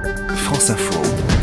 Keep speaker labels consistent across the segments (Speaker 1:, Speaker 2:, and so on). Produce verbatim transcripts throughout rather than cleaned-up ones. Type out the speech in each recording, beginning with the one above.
Speaker 1: France Info.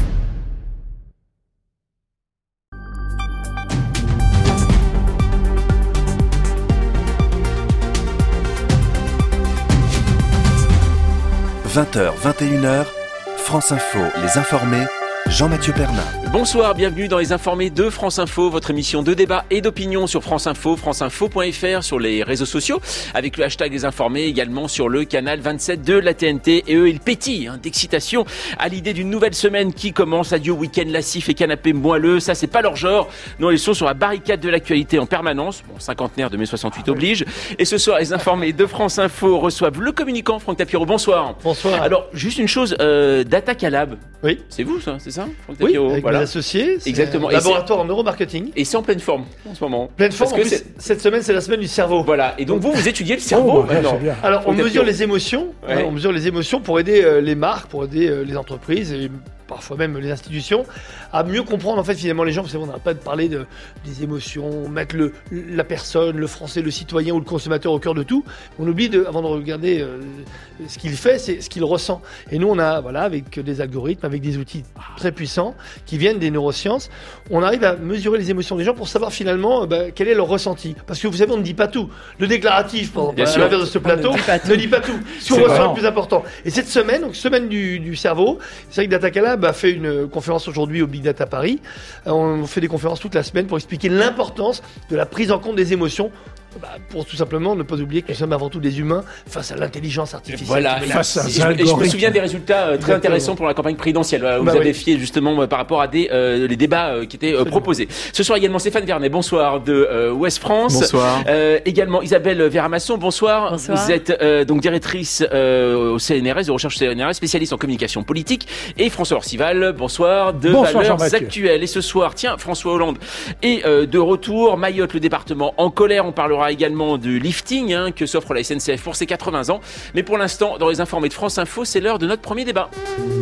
Speaker 1: vingt heures, vingt et une heures, France Info, les informés, Jean-Mathieu Pernin.
Speaker 2: Bonsoir, bienvenue dans les informés de France Info, votre émission de débat et d'opinion sur France Info, franceinfo point f r, sur les réseaux sociaux, avec le hashtag les informés, également sur le canal vingt-sept de la T N T. Et eux, ils pétillent hein, d'excitation à l'idée d'une nouvelle semaine qui commence. Adieu week-end lascif et canapé moelleux, ça c'est pas leur genre. Non, ils sont sur la barricade de l'actualité en permanence. Bon, cinquantenaire de mai soixante-huit oblige. Et ce soir, les informés de France Info reçoivent le communicant Franck Tapiro. Bonsoir.
Speaker 3: Bonsoir.
Speaker 2: Alors, juste une chose, euh, Data Calab.
Speaker 3: Oui.
Speaker 2: C'est vous, ça, c'est ça, Franck
Speaker 3: Oui,
Speaker 2: Tapiro,
Speaker 3: avec
Speaker 2: voilà.
Speaker 3: mes associés.
Speaker 2: Exactement.
Speaker 3: Laboratoire en neuromarketing.
Speaker 2: Et c'est en pleine forme en ce moment.
Speaker 3: Pleine forme.
Speaker 2: Parce
Speaker 3: En
Speaker 2: que
Speaker 3: plus, cette semaine, c'est la semaine du cerveau.
Speaker 2: Voilà. Et donc vous, vous étudiez le cerveau
Speaker 4: Oh, bah,
Speaker 2: maintenant.
Speaker 4: c'est bien.
Speaker 3: Alors, on
Speaker 2: Faut
Speaker 3: mesure
Speaker 2: être
Speaker 3: les émotions.
Speaker 2: Ouais.
Speaker 3: hein, on mesure les émotions pour aider euh, les marques, pour aider euh, les entreprises et parfois même les institutions à mieux comprendre en fait finalement les gens. Vous savez, on n'arrête pas de parler de, des émotions, mettre le, la personne, le français, le citoyen ou le consommateur au cœur de tout. On oublie de, avant de regarder euh, ce qu'il fait, c'est ce qu'il ressent. Et nous, on a voilà avec des algorithmes, avec des outils très puissants qui viennent des neurosciences, on arrive à mesurer les émotions des gens pour savoir finalement euh, bah, quel est leur ressenti. Parce que vous savez, on ne dit pas tout. Le déclaratif, par exemple,
Speaker 2: Bien
Speaker 3: à
Speaker 2: sûr.
Speaker 3: l'inverse de ce plateau,
Speaker 5: ne dit pas tout.
Speaker 3: ne dit pas tout. Ce qu'on
Speaker 4: C'est
Speaker 3: ressent
Speaker 4: vrai.
Speaker 3: le plus important. Et cette semaine, donc semaine du, du cerveau, c'est vrai que Data Calab a fait une conférence aujourd'hui au Big Data Paris. Euh, On fait des conférences toute la semaine pour expliquer l'importance de la prise en compte des émotions. Bah, pour tout simplement ne pas oublier que nous sommes avant tout des humains face à l'intelligence artificielle.
Speaker 2: Voilà,
Speaker 3: qui
Speaker 2: et,
Speaker 3: menace.
Speaker 4: face à
Speaker 2: et je, et je me
Speaker 4: algorithmes.
Speaker 2: souviens des résultats euh, très
Speaker 3: Exactement.
Speaker 2: intéressants pour la campagne présidentielle. Voilà, où
Speaker 3: Bah
Speaker 2: vous avez
Speaker 3: oui.
Speaker 2: fié justement euh, par rapport à des euh, les débats euh, qui étaient euh,
Speaker 3: Absolument.
Speaker 2: proposés. Ce soir également Stéphane Vernet, bonsoir de euh, Ouest France.
Speaker 6: Bonsoir.
Speaker 2: Euh, également Isabelle Véramasson, bonsoir.
Speaker 5: Bonsoir.
Speaker 2: Vous êtes euh, donc directrice euh, au C N R S, de recherche C N R S, spécialiste en communication politique. Et François Orcival, bonsoir, de
Speaker 4: Bonsoir,
Speaker 2: Valeurs
Speaker 4: Jean-Mathieu.
Speaker 2: Actuelles. Et ce soir, tiens, François Hollande est euh, de retour. Mayotte, le département en colère. On parlera également du lifting hein, que s'offre la S N C F pour ses quatre-vingts ans. Mais pour l'instant, dans les informés de France Info, c'est l'heure de notre premier débat.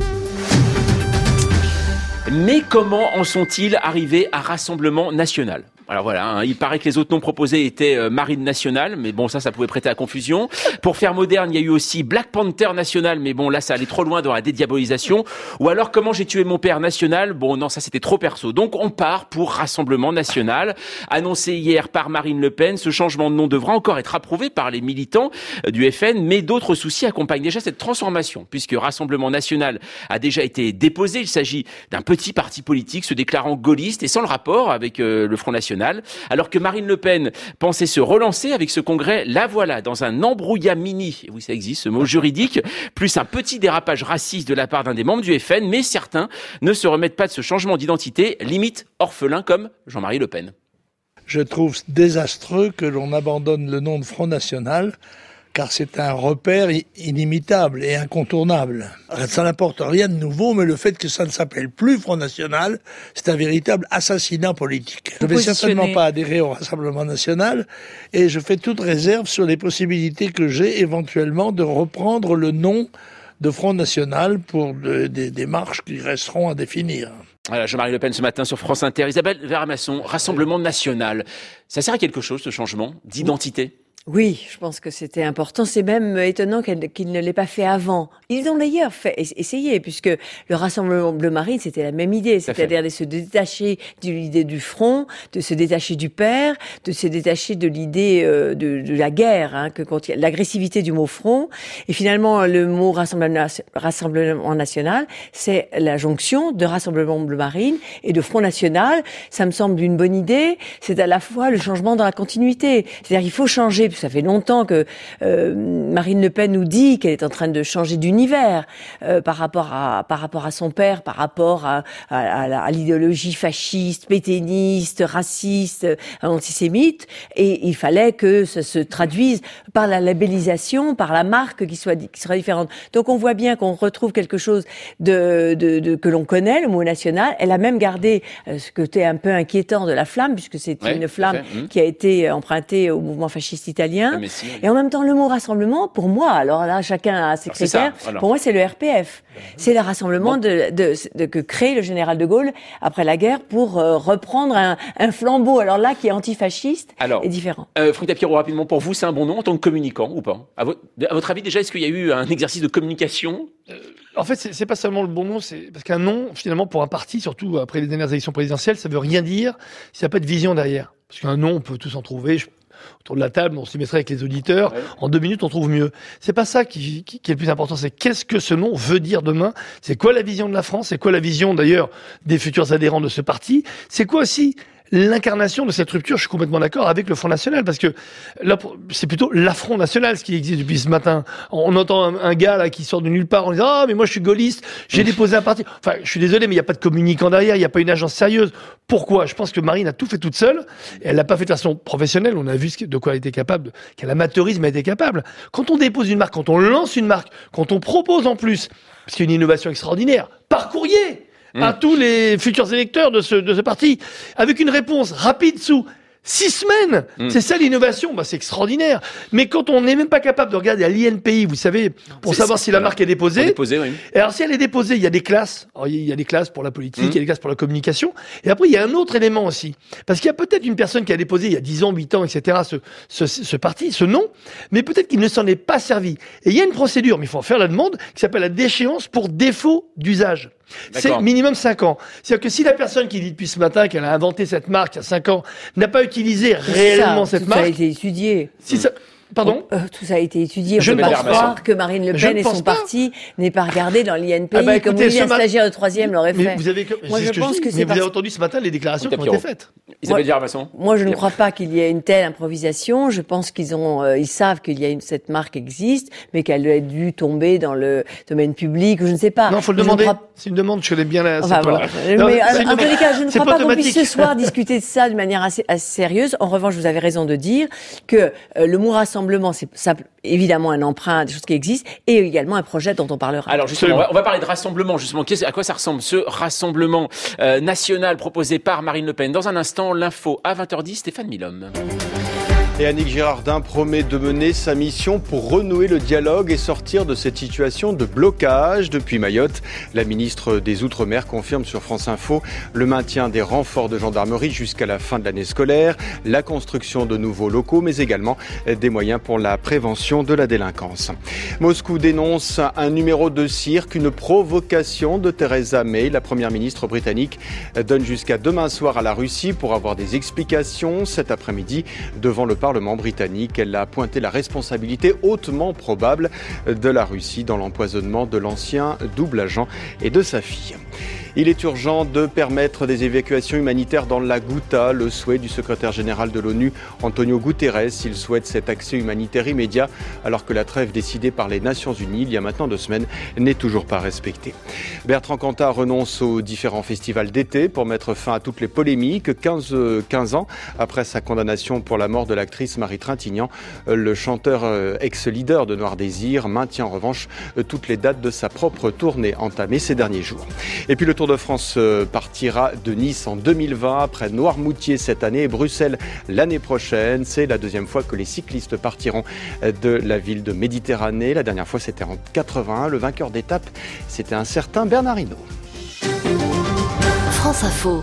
Speaker 2: Mais comment en sont-ils arrivés à Rassemblement National ? Alors voilà, hein, il paraît que les autres noms proposés étaient euh, Marine Nationale, mais bon, ça, ça pouvait prêter à confusion. Pour faire moderne, il y a eu aussi Black Panther National, mais bon, là, ça allait trop loin dans la dédiabolisation. Ou alors, Comment j'ai tué mon père National. Bon, non, ça, c'était trop perso. Donc, on part pour Rassemblement National. Annoncé hier par Marine Le Pen, ce changement de nom devra encore être approuvé par les militants euh, du F N, mais d'autres soucis accompagnent déjà cette transformation, puisque Rassemblement National a déjà été déposé. Il s'agit d'un petit parti politique se déclarant gaulliste et sans le rapport avec euh, le Front National. Alors que Marine Le Pen pensait se relancer avec ce congrès, la voilà dans un embrouillamini, et oui ça existe ce mot juridique, plus un petit dérapage raciste de la part d'un des membres du F N, mais certains ne se remettent pas de ce changement d'identité, limite orphelin comme Jean-Marie Le Pen.
Speaker 4: Je trouve désastreux que l'on abandonne le nom de Front National, car c'est un repère i- inimitable et incontournable. Ça n'apporte rien de nouveau, mais le fait que ça ne s'appelle plus Front National, c'est un véritable assassinat politique. Je ne vais
Speaker 5: Positionner.
Speaker 4: certainement pas adhérer au Rassemblement National, et je fais toute réserve sur les possibilités que j'ai éventuellement de reprendre le nom de Front National pour de- des démarches qui resteront à définir.
Speaker 2: Voilà, Jean-Marie Le Pen ce matin sur France Inter. Isabelle Véramasson, Rassemblement National. Ça sert à quelque chose ce changement d'identité ?
Speaker 5: Oui, je pense que c'était important. C'est même étonnant qu'elle- qu'il ne l'ait pas fait avant. Ils ont d'ailleurs fait essayé, puisque le Rassemblement Bleu Marine, c'était la même idée,
Speaker 2: fait.
Speaker 5: c'est-à-dire de se détacher de l'idée du front, de se détacher du père, de se détacher de l'idée euh, de, de la guerre, hein, que contient l'agressivité du mot front. Et finalement, le mot Rassemblement, Rassemblement National, c'est la jonction de Rassemblement Bleu Marine et de Front National. Ça me semble une bonne idée. C'est à la fois le changement dans la continuité. C'est-à-dire qu'il faut changer. Ça fait longtemps que euh, Marine Le Pen nous dit qu'elle est en train de changer d'univers euh, par rapport à par rapport à son père, par rapport à, à, à, la- à l'idéologie fasciste, pétainiste, raciste, antisémite. Et il fallait que ça se traduise par la labellisation, par la marque qui soit qui sera différente. Donc on voit bien qu'on retrouve quelque chose de, de, de que l'on connaît, le mot national. Elle a même gardé euh, ce côté un peu inquiétant de la flamme, puisque c'est
Speaker 2: Ouais,
Speaker 5: une
Speaker 2: tout à
Speaker 5: flamme
Speaker 2: fait. Mmh.
Speaker 5: qui a été empruntée au mouvement fasciste italien.
Speaker 2: Mais si, oui.
Speaker 5: Et en même temps, le mot rassemblement, pour moi, alors là, chacun a ses
Speaker 2: Alors, c'est ça,
Speaker 5: critères.
Speaker 2: alors.
Speaker 5: Pour moi, c'est le R P F. C'est le rassemblement
Speaker 2: Bon.
Speaker 5: de, de, de, que crée le général de Gaulle après la guerre pour euh, reprendre un, un flambeau, alors là, qui est antifasciste
Speaker 2: Alors,
Speaker 5: et différent.
Speaker 2: Euh, Franck Tapiro, rapidement, pour vous, c'est un bon nom en tant que communicant ou pas ? À votre, à votre avis, déjà, est-ce qu'il y a eu un exercice de communication ?
Speaker 3: En fait, c'est, c'est pas seulement le bon nom, c'est parce qu'un nom, finalement, pour un parti, surtout après les dernières élections présidentielles, ça veut rien dire s'il n'y a pas de vision derrière. Parce qu'un nom, on peut tous en trouver. Je, autour de la table, on s'y mettrait avec les auditeurs. Ouais. En deux minutes, on trouve mieux. C'est pas ça qui, qui, qui est le plus important. C'est qu'est-ce que ce nom veut dire demain. C'est quoi la vision de la France. C'est quoi la vision, d'ailleurs, des futurs adhérents de ce parti. C'est quoi aussi l'incarnation de cette rupture. Je suis complètement d'accord avec le Front National, parce que là, c'est plutôt l'affront national, ce qui existe depuis ce matin. On entend un, un gars là qui sort de nulle part en disant « Ah, mais moi je suis gaulliste, j'ai déposé un parti. » Enfin, je suis désolé, mais il n'y a pas de communicant derrière, il n'y a pas une agence sérieuse. Pourquoi ? Je pense que Marine a tout fait toute seule, et elle l'a pas fait de façon professionnelle. On a vu de quoi elle était capable, quel amateurisme elle était capable. Quand on dépose une marque, quand on lance une marque, quand on propose en plus, parce qu'il y a une innovation extraordinaire, par courrier à tous les futurs électeurs de ce, de ce parti, avec une réponse rapide sous six semaines. Mmh. C'est ça l'innovation, bah, c'est extraordinaire. Mais quand on n'est même pas capable de regarder à l'I N P I, vous savez, pour c'est, savoir c'est, si la marque est déposée.
Speaker 2: déposée oui.
Speaker 3: Et alors si elle est déposée, il y a des classes. Alors, il y a des classes pour la politique, mmh. il y a des classes pour la communication. Et après, il y a un autre élément aussi. Parce qu'il y a peut-être une personne qui a déposé il y a dix ans, huit ans, et cetera, ce, ce, ce parti, ce nom, mais peut-être qu'il ne s'en est pas servi. Et il y a une procédure, mais il faut en faire la demande, qui s'appelle la déchéance pour défaut d'usage. D'accord. C'est minimum cinq ans. C'est-à-dire que si la personne qui dit depuis ce matin qu'elle a inventé cette marque il y a cinq ans n'a pas utilisé réellement
Speaker 5: ça,
Speaker 3: cette
Speaker 5: tout
Speaker 3: marque...
Speaker 5: Ça a été étudié.
Speaker 3: Si ça... Pardon
Speaker 5: euh, Tout ça a été étudié. Je ne pense pas que Marine Le Pen et son pas. parti n'aient pas regardé dans l'I N P I, ah bah, écoutez, comme oui, un mat... stagiaire de troisième l'aurait fait.
Speaker 3: Mais vous avez... Moi, je, je pense que, que c'est mais vous avez entendu ce matin les déclarations qui ont été faites.
Speaker 2: Isabelle Diarmasson.
Speaker 5: Moi, je ne crois pas qu'il y ait une telle improvisation. Je pense qu'ils ont, euh, ils savent qu'il y a une, cette marque existe, mais qu'elle a dû tomber dans le domaine public ou je ne sais pas.
Speaker 3: Non, faut le demander. Crois... C'est une demande. Je connais bien la.
Speaker 5: Enfin, voilà. non, mais en tous les cas, je ne crois pas qu'on puisse ce soir discuter de ça de manière assez, assez sérieuse. En revanche, vous avez raison de dire que le mot rassemblement, c'est ça. Évidemment un emprunt, des choses qui existent, et également un projet dont on parlera.
Speaker 2: Alors justement, on va, on va parler de rassemblement, justement. À quoi ça ressemble, ce rassemblement euh, national proposé par Marine Le Pen ? Dans un instant, l'info à vingt heures dix, Stéphane Milhomme.
Speaker 6: Et Annick Girardin promet de mener sa mission pour renouer le dialogue et sortir de cette situation de blocage. Depuis Mayotte, la ministre des Outre-mer confirme sur France Info le maintien des renforts de gendarmerie jusqu'à la fin de l'année scolaire, la construction de nouveaux locaux, mais également des moyens pour la prévention de la délinquance. Moscou dénonce un numéro de cirque, une provocation de Theresa May. La première ministre britannique donne jusqu'à demain soir à la Russie pour avoir des explications. Cet après-midi, devant le Parlement britannique, elle a pointé la responsabilité hautement probable de la Russie dans l'empoisonnement de l'ancien double agent et de sa fille. Il est urgent de permettre des évacuations humanitaires dans la Ghouta, le souhait du secrétaire général de l'ONU, Antonio Guterres. Il souhaite cet accès humanitaire immédiat alors que la trêve décidée par les Nations Unies il y a maintenant deux semaines n'est toujours pas respectée. Bertrand Cantat renonce aux différents festivals d'été pour mettre fin à toutes les polémiques. quinze, quinze ans après sa condamnation pour la mort de l'actrice Marie Trintignant, le chanteur ex-leader de Noir Désir maintient en revanche toutes les dates de sa propre tournée entamée ces derniers jours. Et puis le Tour de France partira de Nice en deux mille vingt, après Noirmoutier cette année et Bruxelles l'année prochaine. C'est la deuxième fois que les cyclistes partiront de la ville de Méditerranée. La dernière fois, c'était en quatre-vingt-un. Le vainqueur d'étape, c'était un certain Bernard Hinault.
Speaker 1: France Info.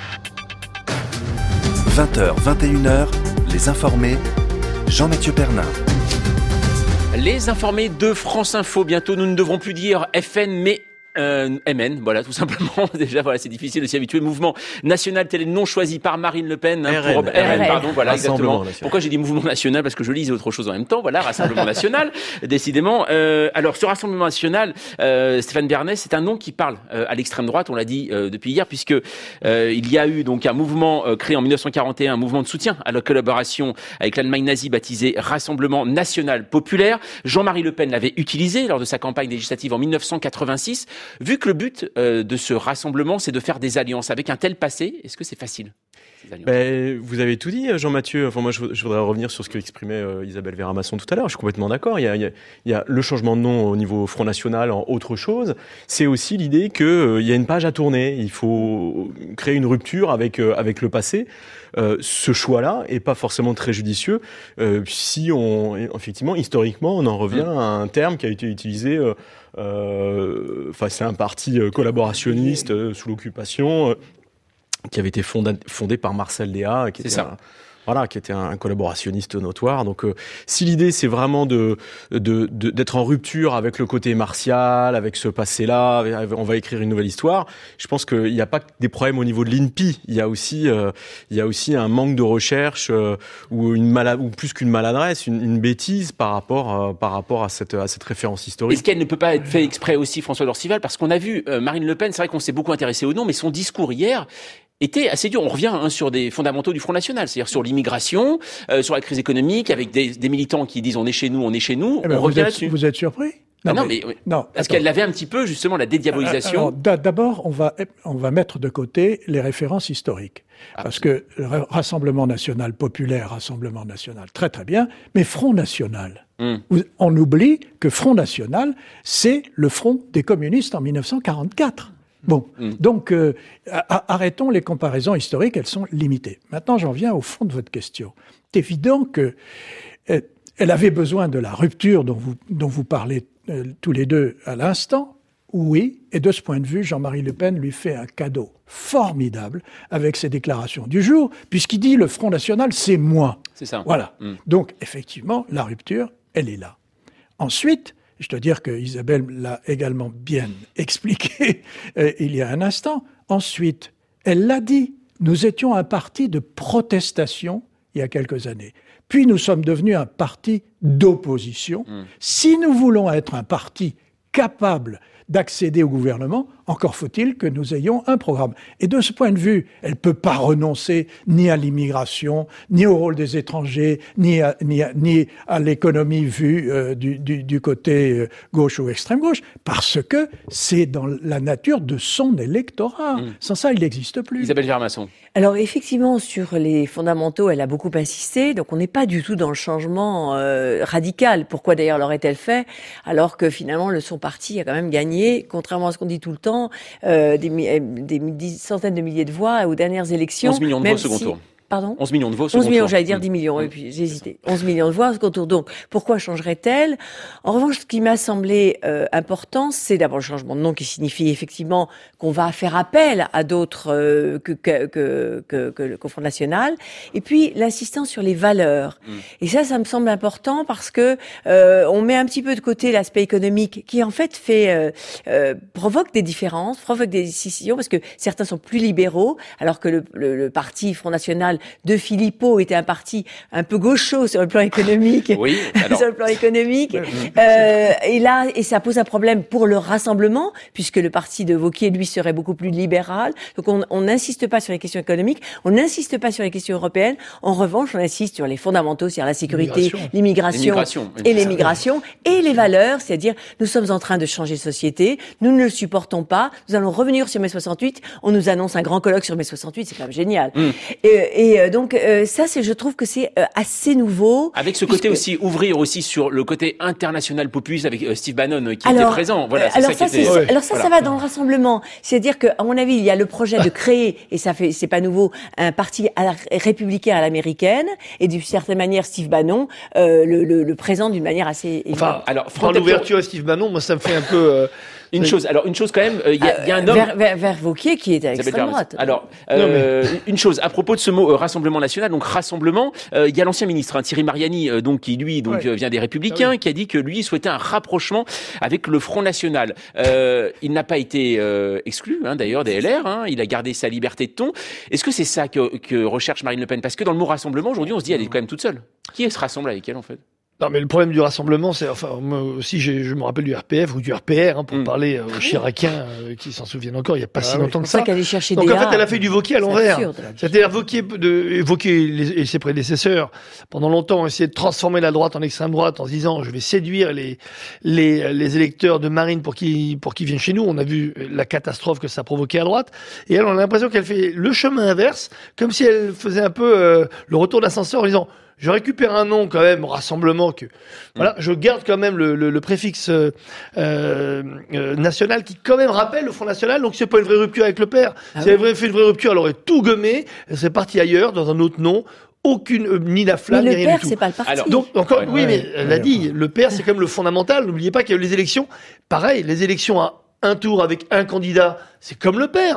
Speaker 1: vingt heures, vingt et une heures, les informés, Jean-Mathieu Pernin.
Speaker 2: Les informés de France Info. Bientôt, nous ne devrons plus dire F N, mais Euh, M N, voilà, tout simplement. Déjà, voilà, c'est difficile de s'y habituer. Mouvement national tel non choisi par Marine Le Pen. Hein,
Speaker 7: R N,
Speaker 2: pour... R N,
Speaker 7: R N,
Speaker 2: pardon, voilà, exactement.
Speaker 7: National.
Speaker 2: Pourquoi j'ai dit mouvement national ? Parce que je lisais autre chose en même temps. Voilà, Rassemblement national, décidément. Euh, alors, ce Rassemblement national, euh, Stéphane Bernet, c'est un nom qui parle euh, à l'extrême droite. On l'a dit euh, depuis hier, puisque euh, il y a eu donc un mouvement euh, créé en dix-neuf cent quarante et un, un mouvement de soutien à la collaboration avec l'Allemagne nazie, baptisé Rassemblement national populaire. Jean-Marie Le Pen l'avait utilisé lors de sa campagne législative en dix-neuf cent quatre-vingt-six. Vu que le but de ce rassemblement, c'est de faire des alliances. Avec un tel passé, est-ce que c'est facile ?
Speaker 7: Ben, vous avez tout dit, Jean-Mathieu. Enfin, moi, je, je voudrais revenir sur ce que exprimait euh, Isabelle Vera-Masson tout à l'heure. Je suis complètement d'accord. Il y a, il y a, il y a le changement de nom au niveau Front National en autre chose. C'est aussi l'idée qu'il euh, y a une page à tourner. Il faut créer une rupture avec, euh, avec le passé. Euh, ce choix-là est pas forcément très judicieux euh, si on, effectivement, historiquement, on en revient à un terme qui a été utilisé. Euh, euh, enfin, c'est un parti collaborationniste euh, sous l'occupation. Euh, qui avait été fondé, fondé par Marcel Déat, qui
Speaker 2: c'est
Speaker 7: était
Speaker 2: ça.
Speaker 7: Un, Voilà, qui était un, un collaborationniste notoire. Donc, euh, si l'idée c'est vraiment de, de, de d'être en rupture avec le côté martial, avec ce passé-là, avec, on va écrire une nouvelle histoire. Je pense qu'il n'y a pas que des problèmes au niveau de l'I N P I. Il y a aussi, euh, il y a aussi un manque de recherche euh, ou une malade, ou plus qu'une maladresse, une, une bêtise par rapport, euh, par rapport à cette, à cette référence historique.
Speaker 2: Est-ce qu'elle ne peut pas être fait exprès aussi, François Dorcival, parce qu'on a vu euh, Marine Le Pen. C'est vrai qu'on s'est beaucoup intéressé au nom, mais son discours hier était assez dur. On revient hein, sur des fondamentaux du Front National, c'est-à-dire sur l'immigration, euh, sur la crise économique, avec des, des militants qui disent on est chez nous, on est chez nous.
Speaker 8: Eh ben,
Speaker 2: on revient
Speaker 8: vous êtes,
Speaker 2: là-dessus.
Speaker 8: Vous êtes surpris?
Speaker 2: Non, non, mais, mais
Speaker 8: non,
Speaker 2: parce
Speaker 8: attends.
Speaker 2: qu'elle avait un petit peu justement la dédiabolisation.
Speaker 8: Alors, d'abord, on va on va mettre de côté les références historiques, ah, parce que le Rassemblement national populaire, Rassemblement national, très très bien, mais Front National. Hum. On oublie que Front National, c'est le Front des communistes en mille neuf cent quarante-quatre. Bon, mmh. donc euh, arrêtons les comparaisons historiques, elles sont limitées. Maintenant, j'en viens au fond de votre question. C'est évident que euh, elle avait besoin de la rupture dont vous dont vous parlez euh, tous les deux à l'instant. Oui, et de ce point de vue, Jean-Marie Le Pen lui fait un cadeau formidable avec ses déclarations du jour, puisqu'il dit le Front National, c'est moi.
Speaker 2: C'est ça.
Speaker 8: Voilà.
Speaker 2: Mmh.
Speaker 8: Donc, effectivement, la rupture, elle est là. Ensuite, je dois dire que Isabelle l'a également bien expliqué euh, il y a un instant. Ensuite, elle l'a dit, nous étions un parti de protestation il y a quelques années. Puis nous sommes devenus un parti d'opposition. Mmh. Si nous voulons être un parti capable d'accéder au gouvernement, encore faut-il que nous ayons un programme. Et de ce point de vue, elle ne peut pas renoncer ni à l'immigration, ni au rôle des étrangers, ni à, ni à, ni à l'économie vue euh, du, du, du côté euh, gauche ou extrême gauche, parce que c'est dans la nature de son électorat. Mmh. Sans ça, il n'existe plus.
Speaker 2: Isabelle Germasson.
Speaker 5: Alors effectivement, sur les fondamentaux, elle a beaucoup insisté, donc on n'est pas du tout dans le changement euh, radical. Pourquoi d'ailleurs l'aurait-elle fait, alors que finalement le son parti a quand même gagné, contrairement à ce qu'on dit tout le temps, Euh, des, des, des centaines de milliers de voix aux dernières élections.
Speaker 2: onze millions de voix au second
Speaker 5: si...
Speaker 2: tour.
Speaker 5: Pardon ?
Speaker 2: onze millions de voix au second
Speaker 5: onze millions,
Speaker 2: tour.
Speaker 5: j'allais dire dix millions,
Speaker 2: mmh.
Speaker 5: et puis j'ai hésité. onze millions de voix au second tour. Donc, pourquoi changerait-elle ? En revanche, ce qui m'a semblé euh, important, c'est d'abord le changement de nom qui signifie effectivement qu'on va faire appel à d'autres euh, que, que, que, que, que le Front National, et puis l'insistance sur les valeurs. Mmh. Et ça, ça me semble important parce que euh, on met un petit peu de côté l'aspect économique qui, en fait, fait euh, euh, provoque des différences, provoque des scissions, parce que certains sont plus libéraux, alors que le, le, le parti Front National de Philippot était un parti un peu gaucho sur le plan économique.
Speaker 2: Oui, alors...
Speaker 5: sur le plan économique. euh, et là, et ça pose un problème pour le rassemblement, puisque le parti de Wauquiez, lui, serait beaucoup plus libéral. Donc on n'insiste pas sur les questions économiques, on n'insiste pas sur les questions européennes. En revanche, on insiste sur les fondamentaux, c'est-à-dire la sécurité, l'immigration et les migrations, et les valeurs, c'est-à-dire nous sommes en train de changer de société, nous ne le supportons pas, nous allons revenir sur mai soixante-huit, on nous annonce un grand colloque sur mai soixante-huit, c'est quand même génial. Mm. Et, et Et donc euh, ça, c'est, je trouve que c'est euh, assez nouveau.
Speaker 2: Avec ce côté puisque... aussi, ouvrir aussi sur le côté international populiste avec euh, Steve Bannon euh, qui
Speaker 5: alors,
Speaker 2: était présent. Voilà, c'est
Speaker 5: alors
Speaker 2: ça,
Speaker 5: ça,
Speaker 2: qui était...
Speaker 5: ouais. alors ça, voilà. Ça va dans le rassemblement. C'est-à-dire que, à mon avis, il y a le projet de créer, et ça fait, c'est pas nouveau, un parti à la, républicain à l'américaine, et d'une certaine manière, Steve Bannon euh, le, le, le présente d'une manière assez.
Speaker 3: Enfin, alors, prendre l'ouverture à Steve Bannon, moi, ça me fait un peu. Euh...
Speaker 2: Une chose, alors une chose quand même, il euh, y, y a un homme...
Speaker 5: Vers, vers, vers Wauquiez qui est à l'extrême droite.
Speaker 2: Alors, euh, mais... une chose, à propos de ce mot euh, Rassemblement National, donc Rassemblement, il euh, y a l'ancien ministre hein, Thierry Mariani, euh, donc, qui lui donc, ouais. vient des Républicains, ah oui. qui a dit que lui souhaitait un rapprochement avec le Front National. Euh, il n'a pas été euh, exclu hein, d'ailleurs des L R, hein, il a gardé sa liberté de ton. Est-ce que c'est ça que, que recherche Marine Le Pen ? Parce que dans le mot Rassemblement, aujourd'hui, on se dit elle est quand même toute seule. Qui est-ce rassemble avec elle en fait ?
Speaker 3: Non, mais le problème du rassemblement, c'est, enfin, moi aussi, j'ai, je me rappelle du R P F ou du R P R, hein, pour mmh. parler euh, aux Chiraciens, euh, qui s'en souviennent encore, il n'y a pas ah, si oui. longtemps que ça.
Speaker 5: C'est qu'elle est chercher
Speaker 3: Donc,
Speaker 5: des
Speaker 3: en fait,
Speaker 5: A,
Speaker 3: elle a fait du Wauquiez à l'envers. C'est-à-dire, Wauquiez, de, Wauquiez et ses prédécesseurs, pendant longtemps, ont essayé de transformer la droite en extrême droite en se disant, je vais séduire les, les, les électeurs de Marine pour qu'ils, pour qu'ils viennent chez nous. On a vu la catastrophe que ça a provoqué à droite. Et elle, on a l'impression qu'elle fait le chemin inverse, comme si elle faisait un peu, euh, le retour d'ascenseur en disant, je récupère un nom quand même, rassemblement, que voilà, je garde quand même le, le, le préfixe euh, euh, national qui quand même rappelle le Front National, donc c'est pas une vraie rupture avec le père. Ah si oui. elle avait fait une vraie rupture, elle aurait tout gommé, elle serait partie ailleurs, dans un autre nom. Aucune, euh, ni la flamme,
Speaker 5: mais
Speaker 3: ni rien
Speaker 5: père,
Speaker 3: du tout.
Speaker 5: C'est pas le parti.
Speaker 3: Alors, donc, encore,
Speaker 2: ouais,
Speaker 3: oui,
Speaker 2: ouais,
Speaker 3: mais
Speaker 2: ouais,
Speaker 3: elle l'a dit, le père, c'est comme le fondamental. N'oubliez pas qu'il y a eu les élections. Pareil, les élections à un tour avec un candidat, c'est comme le père.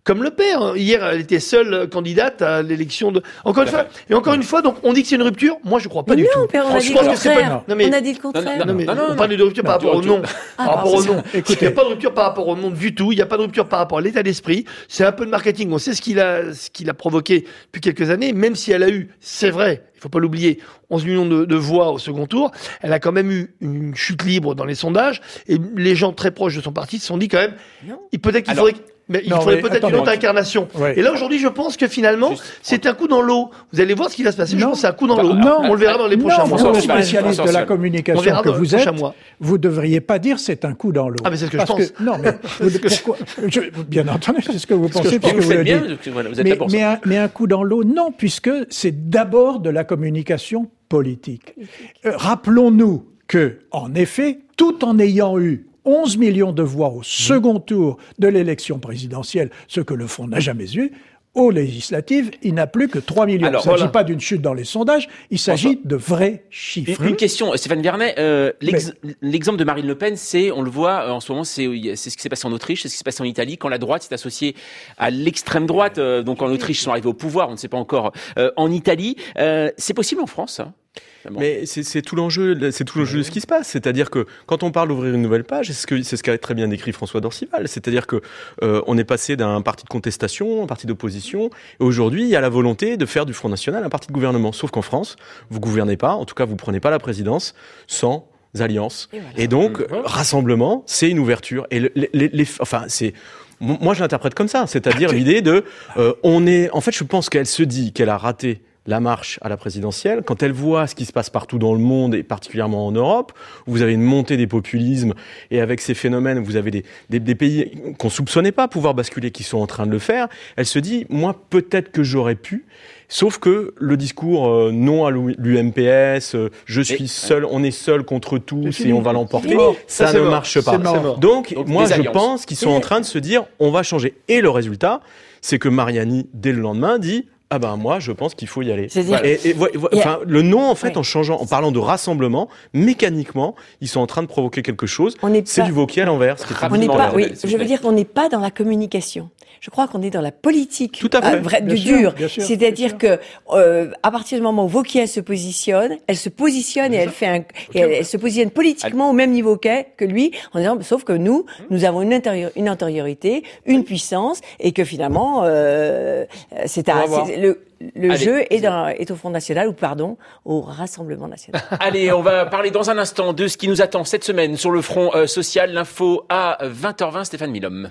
Speaker 3: comme Le Pen. Hier, elle était seule candidate à l'élection de. Encore une fois, et encore une fois, donc on dit que c'est une rupture. Moi, je crois pas
Speaker 5: mais
Speaker 3: du
Speaker 5: non,
Speaker 3: tout.
Speaker 5: Père, on a dit le contraire. Non, mais... On a dit le contraire.
Speaker 3: Non, mais
Speaker 2: non, non,
Speaker 3: on parle de rupture par rapport au nom.
Speaker 5: Ah,
Speaker 3: par rapport au nom.
Speaker 8: Écoutez,
Speaker 3: il n'y a pas de rupture par rapport au nom du tout. Il n'y a pas de rupture par rapport à l'état d'esprit. C'est un peu de marketing. On sait ce qu'il a, ce qu'il a provoqué depuis quelques années. Même si elle a eu, c'est vrai, il faut pas l'oublier, onze millions de, de voix au second tour. Elle a quand même eu une chute libre dans les sondages. Et les gens très proches de son parti se sont dit quand même,
Speaker 5: non.
Speaker 3: peut-être qu'il
Speaker 2: Alors,
Speaker 3: faudrait. Mais il
Speaker 8: non,
Speaker 3: faudrait
Speaker 8: mais
Speaker 3: peut-être
Speaker 8: attendez,
Speaker 3: une autre incarnation.
Speaker 8: Ouais.
Speaker 3: Et là, aujourd'hui, je pense que finalement,
Speaker 2: Juste,
Speaker 3: c'est un coup dans l'eau. Vous allez voir ce qui va se passer. Je
Speaker 8: Non.
Speaker 3: pense que c'est un coup dans
Speaker 2: Bah,
Speaker 3: l'eau.
Speaker 8: non.
Speaker 3: On le verra dans les
Speaker 8: Non,
Speaker 3: prochains
Speaker 8: vous,
Speaker 3: mois.
Speaker 8: le
Speaker 2: François,
Speaker 8: spécialiste
Speaker 2: François,
Speaker 8: de la
Speaker 2: François.
Speaker 3: On
Speaker 8: communication
Speaker 3: verra
Speaker 8: que
Speaker 3: dans les
Speaker 8: vous
Speaker 3: prochains
Speaker 8: êtes,
Speaker 3: mois.
Speaker 8: vous devriez pas dire c'est un coup dans l'eau.
Speaker 3: Ah, mais c'est ce que je
Speaker 8: Parce
Speaker 3: pense.
Speaker 8: non, mais vous- pourquoi, je- bien entendu, c'est ce que vous pensez,
Speaker 2: Et
Speaker 8: puisque
Speaker 2: vous
Speaker 8: vous
Speaker 2: faites
Speaker 8: le
Speaker 2: bien,
Speaker 8: dites.
Speaker 2: voilà, vous êtes
Speaker 8: Mais,
Speaker 2: là pour
Speaker 8: mais
Speaker 2: ça.
Speaker 8: un, mais un coup dans l'eau, non, puisque c'est d'abord de la communication politique. Euh, rappelons-nous que, en effet, tout en ayant eu onze millions de voix au second tour de l'élection présidentielle, ce que le Front n'a jamais eu, aux législatives, il n'a plus que trois millions.
Speaker 2: Alors,
Speaker 8: il ne s'agit
Speaker 3: voilà.
Speaker 8: pas d'une chute dans les sondages, il s'agit de vrais chiffres.
Speaker 2: Une, une question, Stéphane Vernet. Euh, l'ex- l'exemple de Marine Le Pen, c'est, on le voit euh, en ce moment, c'est, c'est ce qui s'est passé en Autriche, c'est ce qui s'est passé en Italie, quand la droite s'est associée à l'extrême droite. Euh, donc en Autriche, ils sont arrivés au pouvoir, on ne sait pas encore. Euh, en Italie, euh, c'est possible en France, ça? Bon.
Speaker 7: Mais c'est, c'est tout l'enjeu, c'est tout l'enjeu de ce qui se passe. C'est-à-dire que quand on parle d'ouvrir une nouvelle page, c'est ce que c'est ce qu'a très bien décrit François Dorcival. C'est-à-dire que euh, on est passé d'un parti de contestation, un parti d'opposition, et aujourd'hui il y a la volonté de faire du Front National un parti de gouvernement. Sauf qu'en France, vous gouvernez pas, en tout cas vous prenez pas la présidence sans alliance.
Speaker 5: Et, voilà.
Speaker 7: Et donc euh, rassemblement, c'est une ouverture. Et le, les, les, les, enfin c'est moi je l'interprète comme ça, c'est-à-dire l'idée de euh, on est. En fait, je pense qu'elle se dit qu'elle a raté la marche à la présidentielle, quand elle voit ce qui se passe partout dans le monde et particulièrement en Europe, où vous avez une montée des populismes et avec ces phénomènes, vous avez des, des, des pays qu'on soupçonnait pas pouvoir basculer qui sont en train de le faire, elle se dit, moi peut-être que j'aurais pu, sauf que le discours euh, non à l'U M P S, euh, je suis
Speaker 2: et,
Speaker 7: seul, on est seul contre tous et on va l'emporter,
Speaker 3: mort.
Speaker 7: ça,
Speaker 3: Ça,
Speaker 7: ne
Speaker 3: c'est mort.
Speaker 7: marche pas.
Speaker 3: C'est mort.
Speaker 7: Donc,
Speaker 2: Donc,
Speaker 7: moi
Speaker 2: des
Speaker 7: je
Speaker 2: alliances.
Speaker 7: pense qu'ils sont en train de se dire, on va changer. Et le résultat, c'est que Mariani, dès le lendemain, dit, ah ben moi je pense qu'il faut y aller.
Speaker 5: C'est-à-dire-
Speaker 7: Et, et, et, et,
Speaker 5: Et-
Speaker 7: enfin, le nom en fait
Speaker 5: Ouais.
Speaker 7: en changeant, en parlant de rassemblement, mécaniquement, ils sont en train de provoquer quelque chose.
Speaker 5: On n'est
Speaker 7: C'est
Speaker 5: pas-
Speaker 7: du Wauquiez à l'envers. Ce qui est
Speaker 5: On n'est
Speaker 2: Rapidement,
Speaker 5: pas,
Speaker 2: là,
Speaker 5: oui,
Speaker 2: s'il vous
Speaker 5: je veux
Speaker 2: plaît.
Speaker 5: dire qu'on n'est pas dans la communication. Je crois qu'on est dans la politique,
Speaker 7: Tout à fait.
Speaker 5: euh, vrai-
Speaker 8: Bien
Speaker 5: du
Speaker 8: sûr,
Speaker 5: dur.
Speaker 8: bien sûr,
Speaker 5: C'est-à-dire que euh, à partir du moment où Wauquiez se positionne, elle se positionne et elle fait un, et elle, elle se positionne politiquement au même niveau qu'elle, que lui, en disant, sauf que nous, nous avons une intérieur, une antériorité, une puissance, et que finalement, euh, c'est
Speaker 2: On va
Speaker 5: à,
Speaker 2: voir.
Speaker 5: c'est- le, le
Speaker 2: Allez.
Speaker 5: jeu est, dans, est au Front National, ou pardon, au Rassemblement National.
Speaker 2: Allez, on va parler dans un instant de ce qui nous attend cette semaine sur le front euh, social. L'info à vingt heures vingt, Stéphane Milhomme.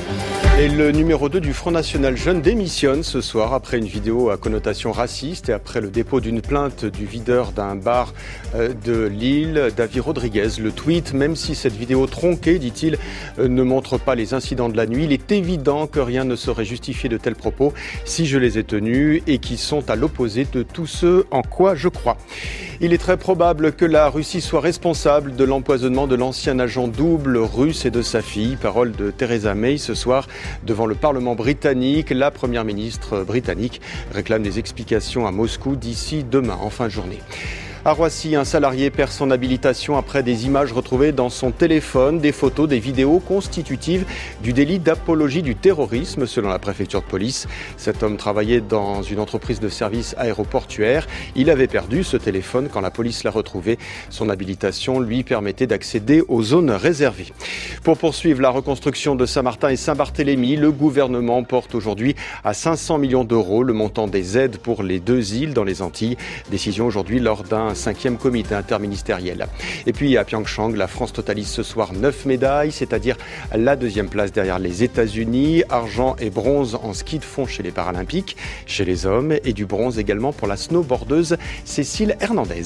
Speaker 6: Et le numéro deux du Front National Jeune démissionne ce soir après une vidéo à connotation raciste et après le dépôt d'une plainte du videur d'un bar euh, de Lille, David Rodriguez. Le tweet, même si cette vidéo tronquée, dit-il, euh, ne montre pas les incidents de la nuit, il est évident que rien ne saurait justifier de tels propos si je les ai tenus et qui sont à l'opposé de tous ceux en quoi je crois. Il est très probable que la Russie soit responsable de l'empoisonnement de l'ancien agent double russe et de sa fille. Parole de Theresa May ce soir devant le Parlement britannique. La première ministre britannique réclame des explications à Moscou d'ici demain en fin de journée. À Roissy, un salarié perd son habilitation après des images retrouvées dans son téléphone, des photos, des vidéos constitutives du délit d'apologie du terrorisme, selon la préfecture de police. Cet homme travaillait dans une entreprise de services aéroportuaires. Il avait perdu ce téléphone quand la police l'a retrouvé. Son habilitation lui permettait d'accéder aux zones réservées. Pour poursuivre la reconstruction de Saint-Martin et Saint-Barthélemy, le gouvernement porte aujourd'hui à cinq cents millions d'euros le montant des aides pour les deux îles dans les Antilles. Décision aujourd'hui lors d'un cinquième comité interministériel. Et puis à Pyeongchang, la France totalise ce soir neuf médailles, c'est-à-dire la deuxième place derrière les États-Unis, argent et bronze en ski de fond chez les Paralympiques, chez les hommes, et du bronze également pour la snowboardeuse Cécile Hernandez.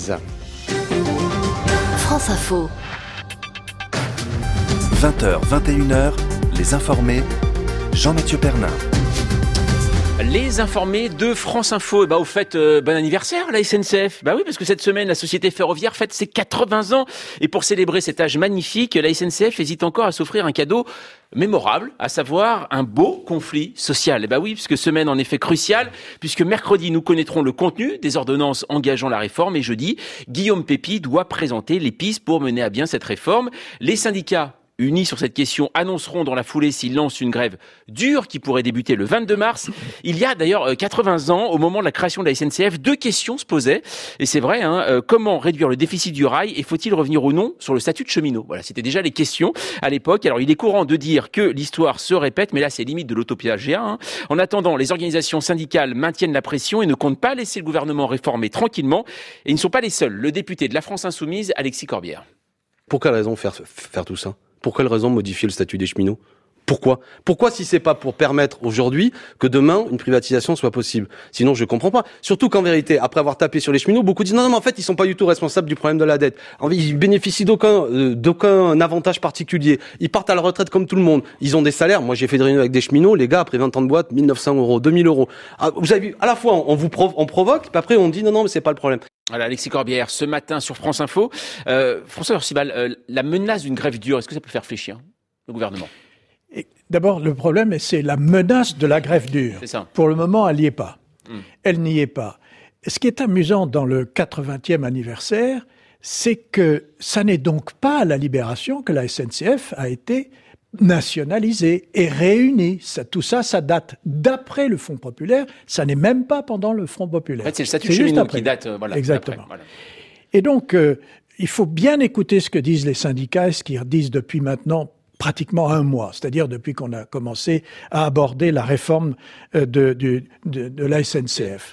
Speaker 9: France Info.
Speaker 1: vingt heures, vingt et une heures, les informés, Jean-Mathieu Pernin.
Speaker 2: Les informés de France Info. Et bah, au fait, euh, bon anniversaire, la S N C F. Bah oui, parce que cette semaine, la société ferroviaire fête ses quatre-vingts ans. Et pour célébrer cet âge magnifique, la S N C F hésite encore à s'offrir un cadeau mémorable, à savoir un beau conflit social. Et bah oui, puisque semaine en effet cruciale, puisque mercredi, nous connaîtrons le contenu des ordonnances engageant la réforme, et jeudi, Guillaume Pépi doit présenter les pistes pour mener à bien cette réforme. Les syndicats unis sur cette question, annonceront dans la foulée s'ils lancent une grève dure qui pourrait débuter le vingt-deux mars. Il y a d'ailleurs quatre-vingts ans, au moment de la création de la S N C F, deux questions se posaient. Et c'est vrai, hein, euh, comment réduire le déficit du rail et faut-il revenir ou non sur le statut de cheminot? Voilà, c'était déjà les questions à l'époque. Alors il est courant de dire que l'histoire se répète, mais là c'est limite de l'autoplagiat. Hein. En attendant, les organisations syndicales maintiennent la pression et ne comptent pas laisser le gouvernement réformer tranquillement. Et ils ne sont pas les seuls. Le député de la France Insoumise, Alexis Corbière.
Speaker 9: Pour quelle raison faire, faire tout ça? Pour quelle raison modifier le statut des cheminots? Pourquoi? Pourquoi si c'est pas pour permettre aujourd'hui que demain une privatisation soit possible? Sinon je comprends pas. Surtout qu'en vérité, après avoir tapé sur les cheminots, beaucoup disent non non mais en fait ils sont pas du tout responsables du problème de la dette. Ils bénéficient d'aucun euh, d'aucun avantage particulier. Ils partent à la retraite comme tout le monde. Ils ont des salaires. Moi j'ai fait des réunions avec des cheminots, les gars après vingt ans de boîte, mille neuf cents euros, deux mille euros. Ah, vous avez vu, à la fois on, on vous provo- on provoque, puis après on dit non non mais c'est pas le problème.
Speaker 2: Voilà, Alexis Corbière, ce matin sur France Info. Euh, François Urcibal, euh, la menace d'une grève dure, est-ce que ça peut faire fléchir le gouvernement?
Speaker 8: Et d'abord, le problème, c'est la menace de la grève dure.
Speaker 2: C'est ça.
Speaker 8: Pour le moment, elle n'y est pas.
Speaker 2: Mmh.
Speaker 8: Elle n'y est pas. Ce qui est amusant dans le quatre-vingtième anniversaire, c'est que ça n'est donc pas à la Libération que la S N C F a été nationalisée et réunie. Ça, tout ça, ça date d'après le Front populaire. Ça n'est même pas pendant le Front populaire.
Speaker 2: En fait, c'est le statut de cheminot qui date. Euh, voilà,
Speaker 8: Exactement.
Speaker 2: Après, voilà.
Speaker 8: Et donc, euh, il faut bien écouter ce que disent les syndicats et ce qu'ils disent depuis maintenant pratiquement un mois, c'est-à-dire depuis qu'on a commencé à aborder la réforme de, de, de, de la S N C F.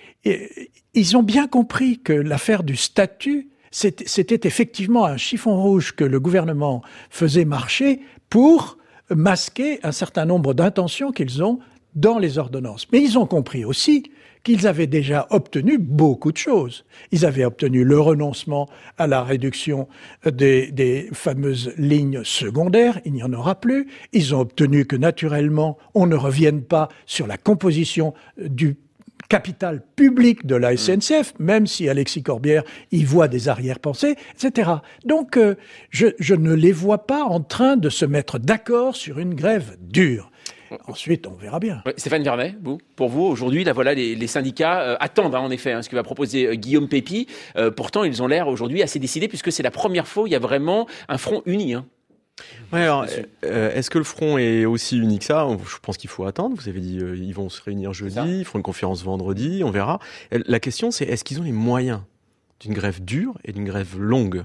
Speaker 8: Et ils ont bien compris que l'affaire du statut, c'était, c'était effectivement un chiffon rouge que le gouvernement faisait marcher pour masquer un certain nombre d'intentions qu'ils ont dans les ordonnances. Mais ils ont compris aussi qu'ils avaient déjà obtenu beaucoup de choses. Ils avaient obtenu le renoncement à la réduction des, des fameuses lignes secondaires, il n'y en aura plus. Ils ont obtenu que naturellement, on ne revienne pas sur la composition du capital public de la S N C F, même si Alexis Corbière y voit des arrière-pensées, et cetera. Donc, euh, je, je ne les vois pas en train de se mettre d'accord sur une grève dure. Ensuite, on verra bien.
Speaker 2: Ouais, Stéphane Vernet, vous, pour vous, aujourd'hui, là, voilà, les, les syndicats euh, attendent, hein, en effet, hein, ce que va proposer euh, Guillaume Pépi. Euh, pourtant, ils ont l'air aujourd'hui assez décidés, puisque c'est la première fois où il y a vraiment un front uni. Hein.
Speaker 7: Ouais, alors, euh, est-ce que le front est aussi uni que ça? Je pense qu'il faut attendre. Vous avez dit, euh, ils vont se réunir jeudi, ils feront une conférence vendredi, on verra. La question, c'est est-ce qu'ils ont les moyens d'une grève dure et d'une grève longue?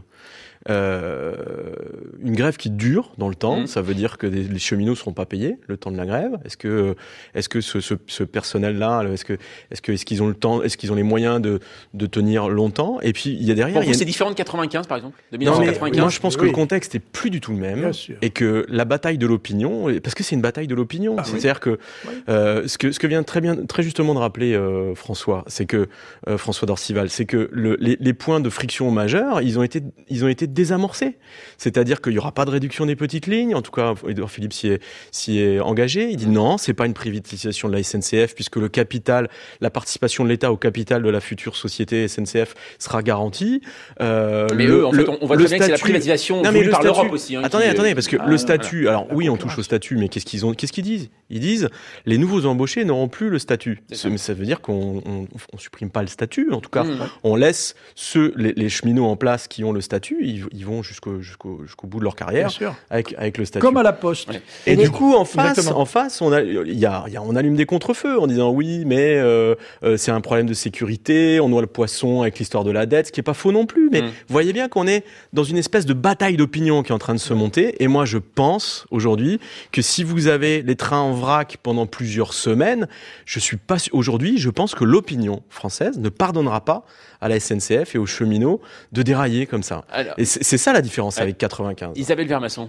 Speaker 7: Euh, une grève qui dure dans le temps, mmh. ça veut dire que les cheminots ne seront pas payés le temps de la grève. Est-ce que, est-ce que ce, ce, ce personnel-là, est-ce que, est-ce que, est-ce qu'ils ont le temps, est-ce qu'ils ont les moyens de, de tenir longtemps? Et puis il y a derrière.
Speaker 2: Bon,
Speaker 7: il y a...
Speaker 2: c'est différent de quatre-vingt-quinze par exemple. De
Speaker 7: mille neuf cent quatre-vingt-quinze. Non, mais moi je pense que oui. le contexte est plus du tout le même et que la bataille de l'opinion, parce que c'est une bataille de l'opinion. Ah, C'est-à-dire oui. que oui. euh, ce que ce que vient très bien, très justement de rappeler euh, François, c'est que euh, François d'Orcival, c'est que le, les, les points de friction majeurs, ils ont été, ils ont été désamorcés. C'est-à-dire qu'il n'y aura pas de réduction des petites lignes. En tout cas, Édouard Philippe s'y est, s'y est engagé. Il dit non, c'est pas une privatisation de la S N C F puisque le capital, la participation de l'État au capital de la future société S N C F sera garantie.
Speaker 2: Euh, mais le, eux, en fait, on, on voit très bien que c'est la privatisation non, voulue par
Speaker 7: statut...
Speaker 2: l'Europe aussi. Hein,
Speaker 7: attendez,
Speaker 2: qui...
Speaker 7: attendez, parce que ah, le statut, voilà. alors oui, on touche
Speaker 2: voilà.
Speaker 7: au statut, mais qu'est-ce qu'ils ont, qu'est-ce qu'ils disent? Ils disent, les nouveaux embauchés n'auront plus le statut. Ça. ça veut dire qu'on on, on supprime pas le statut. En tout cas, mmh. on laisse ceux, les, les cheminots en place qui ont le statut, ils, ils vont jusqu'au, jusqu'au, jusqu'au bout de leur carrière avec, avec le statut.
Speaker 8: Comme à la Poste. Ouais.
Speaker 7: Et, Et du coup, en face, en face, on a, il y a, y a, on allume des contre-feux en disant oui, mais euh, euh, c'est un problème de sécurité, on noie le poisson avec l'histoire de la dette, ce qui est pas faux non plus. Mais mmh. vous voyez bien qu'on est dans une espèce de bataille d'opinion qui est en train de se monter. Et moi, je pense aujourd'hui que si vous avez les trains en vrac pendant plusieurs semaines, je suis pas aujourd'hui, je pense que l'opinion française ne pardonnera pas à la S N C F et aux cheminots de dérailler comme ça. Alors, et c'est, c'est ça la différence ouais. avec quatre-vingt-quinze.
Speaker 2: Isabelle Vermasson.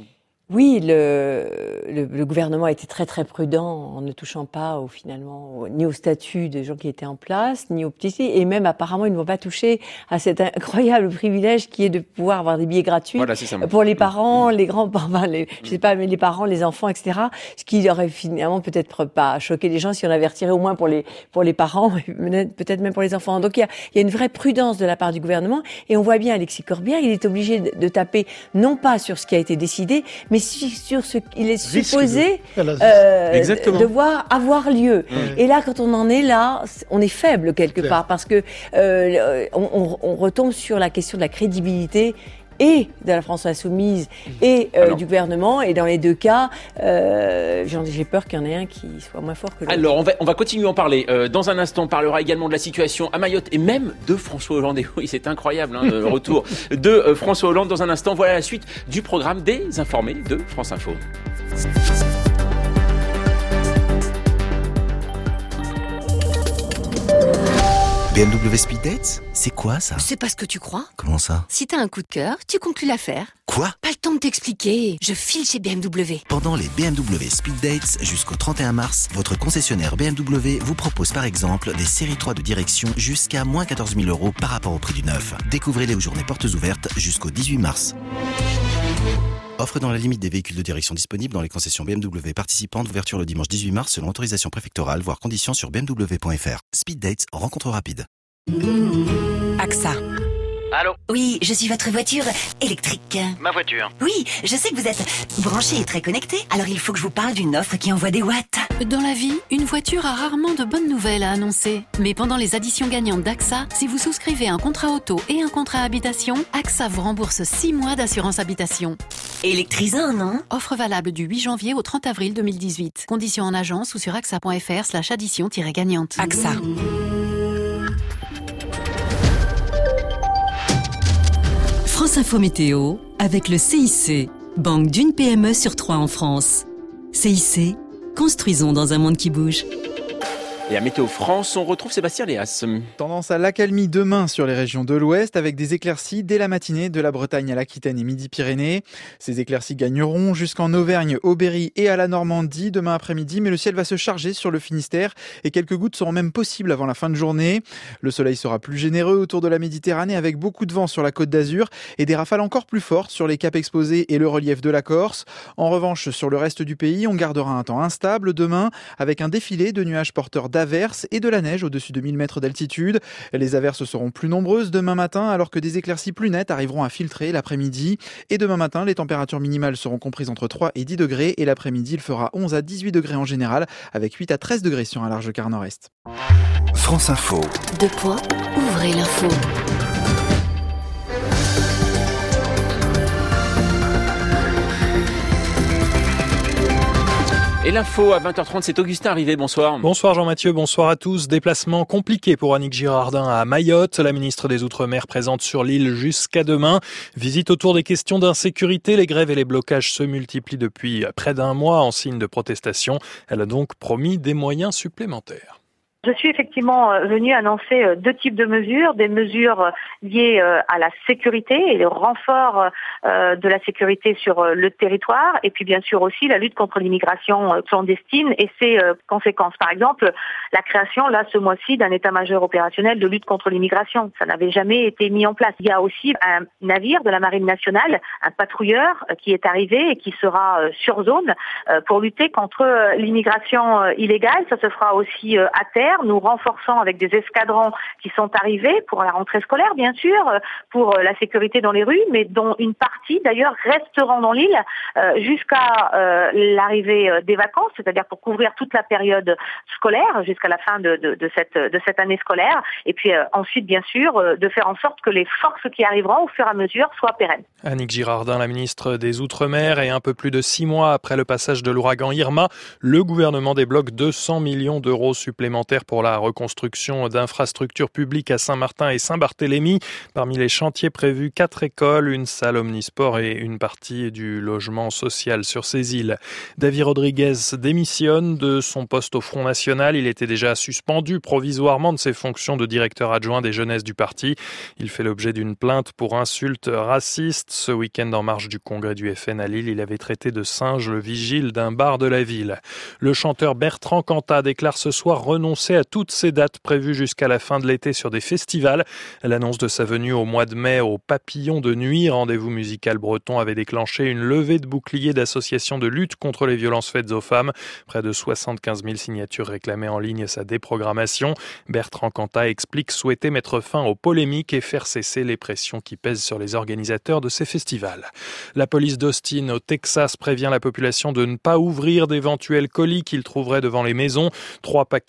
Speaker 5: Oui, le, le, le gouvernement a été très très prudent en ne touchant pas au, finalement ni au statut des gens qui étaient en place, ni au petit et même apparemment ils ne vont pas toucher à cet incroyable privilège qui est de pouvoir avoir des billets gratuits voilà, c'est ça, pour les parents, les grands, enfin, les, je sais pas, mais les parents, les enfants, et cetera. Ce qui aurait finalement peut-être pas choqué les gens si on avait retiré au moins pour les pour les parents, peut-être même pour les enfants. Donc il y a, il y a une vraie prudence de la part du gouvernement et on voit bien Alexis Corbière, il est obligé de, de taper non pas sur ce qui a été décidé, mais sur ce qu'il est supposé euh, devoir avoir lieu. Mmh. Et là, quand on en est là, on est faible quelque part parce que euh, on, on retombe sur la question de la crédibilité et de la France Insoumise et euh, du gouvernement. Et dans les deux cas, euh, j'ai peur qu'il y en ait un qui soit moins fort que l'autre.
Speaker 2: Alors, on va, on va continuer à en parler. Euh, dans un instant, on parlera également de la situation à Mayotte et même de François Hollande. Et oui, c'est incroyable, hein, le retour de euh, François Hollande. Dans un instant, voilà la suite du programme des Informés de France Info.
Speaker 1: B M W Speed Dates, c'est quoi ça?
Speaker 10: C'est pas ce que tu crois.
Speaker 1: Comment ça?
Speaker 10: Si t'as un coup de cœur, tu conclus l'affaire.
Speaker 1: Quoi?
Speaker 10: Pas le temps de t'expliquer. Je file chez B M W.
Speaker 1: Pendant les B M W Speed Dates jusqu'au trente et un mars, votre concessionnaire B M W vous propose par exemple des séries trois de direction jusqu'à moins quatorze mille euros par rapport au prix du neuf. Découvrez-les aux journées portes ouvertes jusqu'au dix-huit mars. Offre dans la limite des véhicules de direction disponibles dans les concessions B M W participantes. Ouverture le dimanche dix-huit mars selon autorisation préfectorale, voire conditions sur b m w point f r. Speed Dates, rencontre rapide.
Speaker 11: A X A.
Speaker 12: Allô?
Speaker 11: Oui, je suis votre voiture électrique.
Speaker 12: Ma voiture?
Speaker 11: Oui, je sais que vous êtes branché et très connecté, alors il faut que je vous parle d'une offre qui envoie des watts.
Speaker 13: Dans la vie, une voiture a rarement de bonnes nouvelles à annoncer. Mais pendant les additions gagnantes d'A X A, si vous souscrivez un contrat auto et un contrat habitation, A X A vous rembourse six mois d'assurance habitation.
Speaker 11: Électrisant, non?
Speaker 13: Offre valable du huit janvier au trente avril deux mille dix-huit. Conditions en agence ou sur axa point f r slash addition-gagnante.
Speaker 11: A X A.
Speaker 14: France Info Météo avec le C I C, banque d'une P M E sur trois en France. C I C, construisons dans un monde qui bouge.
Speaker 2: Et à Météo France, on retrouve Sébastien Léas.
Speaker 15: Tendance à l'accalmie demain sur les régions de l'Ouest avec des éclaircies dès la matinée de la Bretagne à l'Aquitaine et Midi-Pyrénées. Ces éclaircies gagneront jusqu'en Auvergne, au Berry et à la Normandie demain après-midi, mais le ciel va se charger sur le Finistère et quelques gouttes seront même possibles avant la fin de journée. Le soleil sera plus généreux autour de la Méditerranée avec beaucoup de vent sur la Côte d'Azur et des rafales encore plus fortes sur les caps exposés et le relief de la Corse. En revanche, sur le reste du pays, on gardera un temps instable demain avec un défilé de nuages porteurs d'averses et de la neige au-dessus de mille mètres d'altitude. Les averses seront plus nombreuses demain matin alors que des éclaircies plus nettes arriveront à filtrer l'après-midi. Et demain matin, les températures minimales seront comprises entre trois et dix degrés et l'après-midi, il fera onze à dix-huit degrés en général avec huit à treize degrés sur un large quart nord-est.
Speaker 1: France Info.
Speaker 10: Deux points, ouvrez l'info.
Speaker 2: Et l'info à vingt heures trente, c'est Augustin Arrivé, bonsoir.
Speaker 16: Bonsoir Jean-Mathieu, bonsoir à tous. Déplacement compliqué pour Annick Girardin à Mayotte. La ministre des Outre-mer présente sur l'île jusqu'à demain. Visite autour des questions d'insécurité. Les grèves et les blocages se multiplient depuis près d'un mois en signe de protestation. Elle a donc promis des moyens supplémentaires.
Speaker 17: Je suis effectivement venue annoncer deux types de mesures, des mesures liées à la sécurité et le renfort de la sécurité sur le territoire, et puis bien sûr aussi la lutte contre l'immigration clandestine et ses conséquences. Par exemple, la création là ce mois-ci d'un état-major opérationnel de lutte contre l'immigration. Ça n'avait jamais été mis en place. Il y a aussi un navire de la Marine nationale, un patrouilleur qui est arrivé et qui sera sur zone pour lutter contre l'immigration illégale. Ça se fera aussi à terre. Nous renforçons avec des escadrons qui sont arrivés pour la rentrée scolaire, bien sûr, pour la sécurité dans les rues, mais dont une partie, d'ailleurs, resteront dans l'île euh, jusqu'à euh, l'arrivée des vacances, c'est-à-dire pour couvrir toute la période scolaire, jusqu'à la fin de, de, de, cette, de cette année scolaire, et puis euh, ensuite, bien sûr, euh, de faire en sorte que les forces qui arriveront au fur et à mesure soient pérennes.
Speaker 16: Annick Girardin, la ministre des Outre-mer, et un peu plus de six mois après le passage de l'ouragan Irma, le gouvernement débloque deux cents millions d'euros supplémentaires pour la reconstruction d'infrastructures publiques à Saint-Martin et Saint-Barthélemy. Parmi les chantiers prévus, quatre écoles, une salle omnisport et une partie du logement social sur ces îles. David Rodriguez démissionne de son poste au Front National. Il était déjà suspendu provisoirement de ses fonctions de directeur adjoint des jeunesses du parti. Il fait l'objet d'une plainte pour insulte raciste. Ce week-end, en marge du congrès du F N à Lille, il avait traité de singe le vigile d'un bar de la ville. Le chanteur Bertrand Cantat déclare ce soir renoncer à toutes ces dates prévues jusqu'à la fin de l'été sur des festivals. L'annonce de sa venue au mois de mai au Papillon de Nuit, rendez-vous musical breton, avait déclenché une levée de boucliers d'associations de lutte contre les violences faites aux femmes. Près de soixante-quinze mille signatures réclamaient en ligne sa déprogrammation. Bertrand Cantat explique souhaiter mettre fin aux polémiques et faire cesser les pressions qui pèsent sur les organisateurs de ces festivals. La police d'Austin, au Texas, prévient la population de ne pas ouvrir d'éventuels colis qu'ils trouveraient devant les maisons. Trois paquets piégés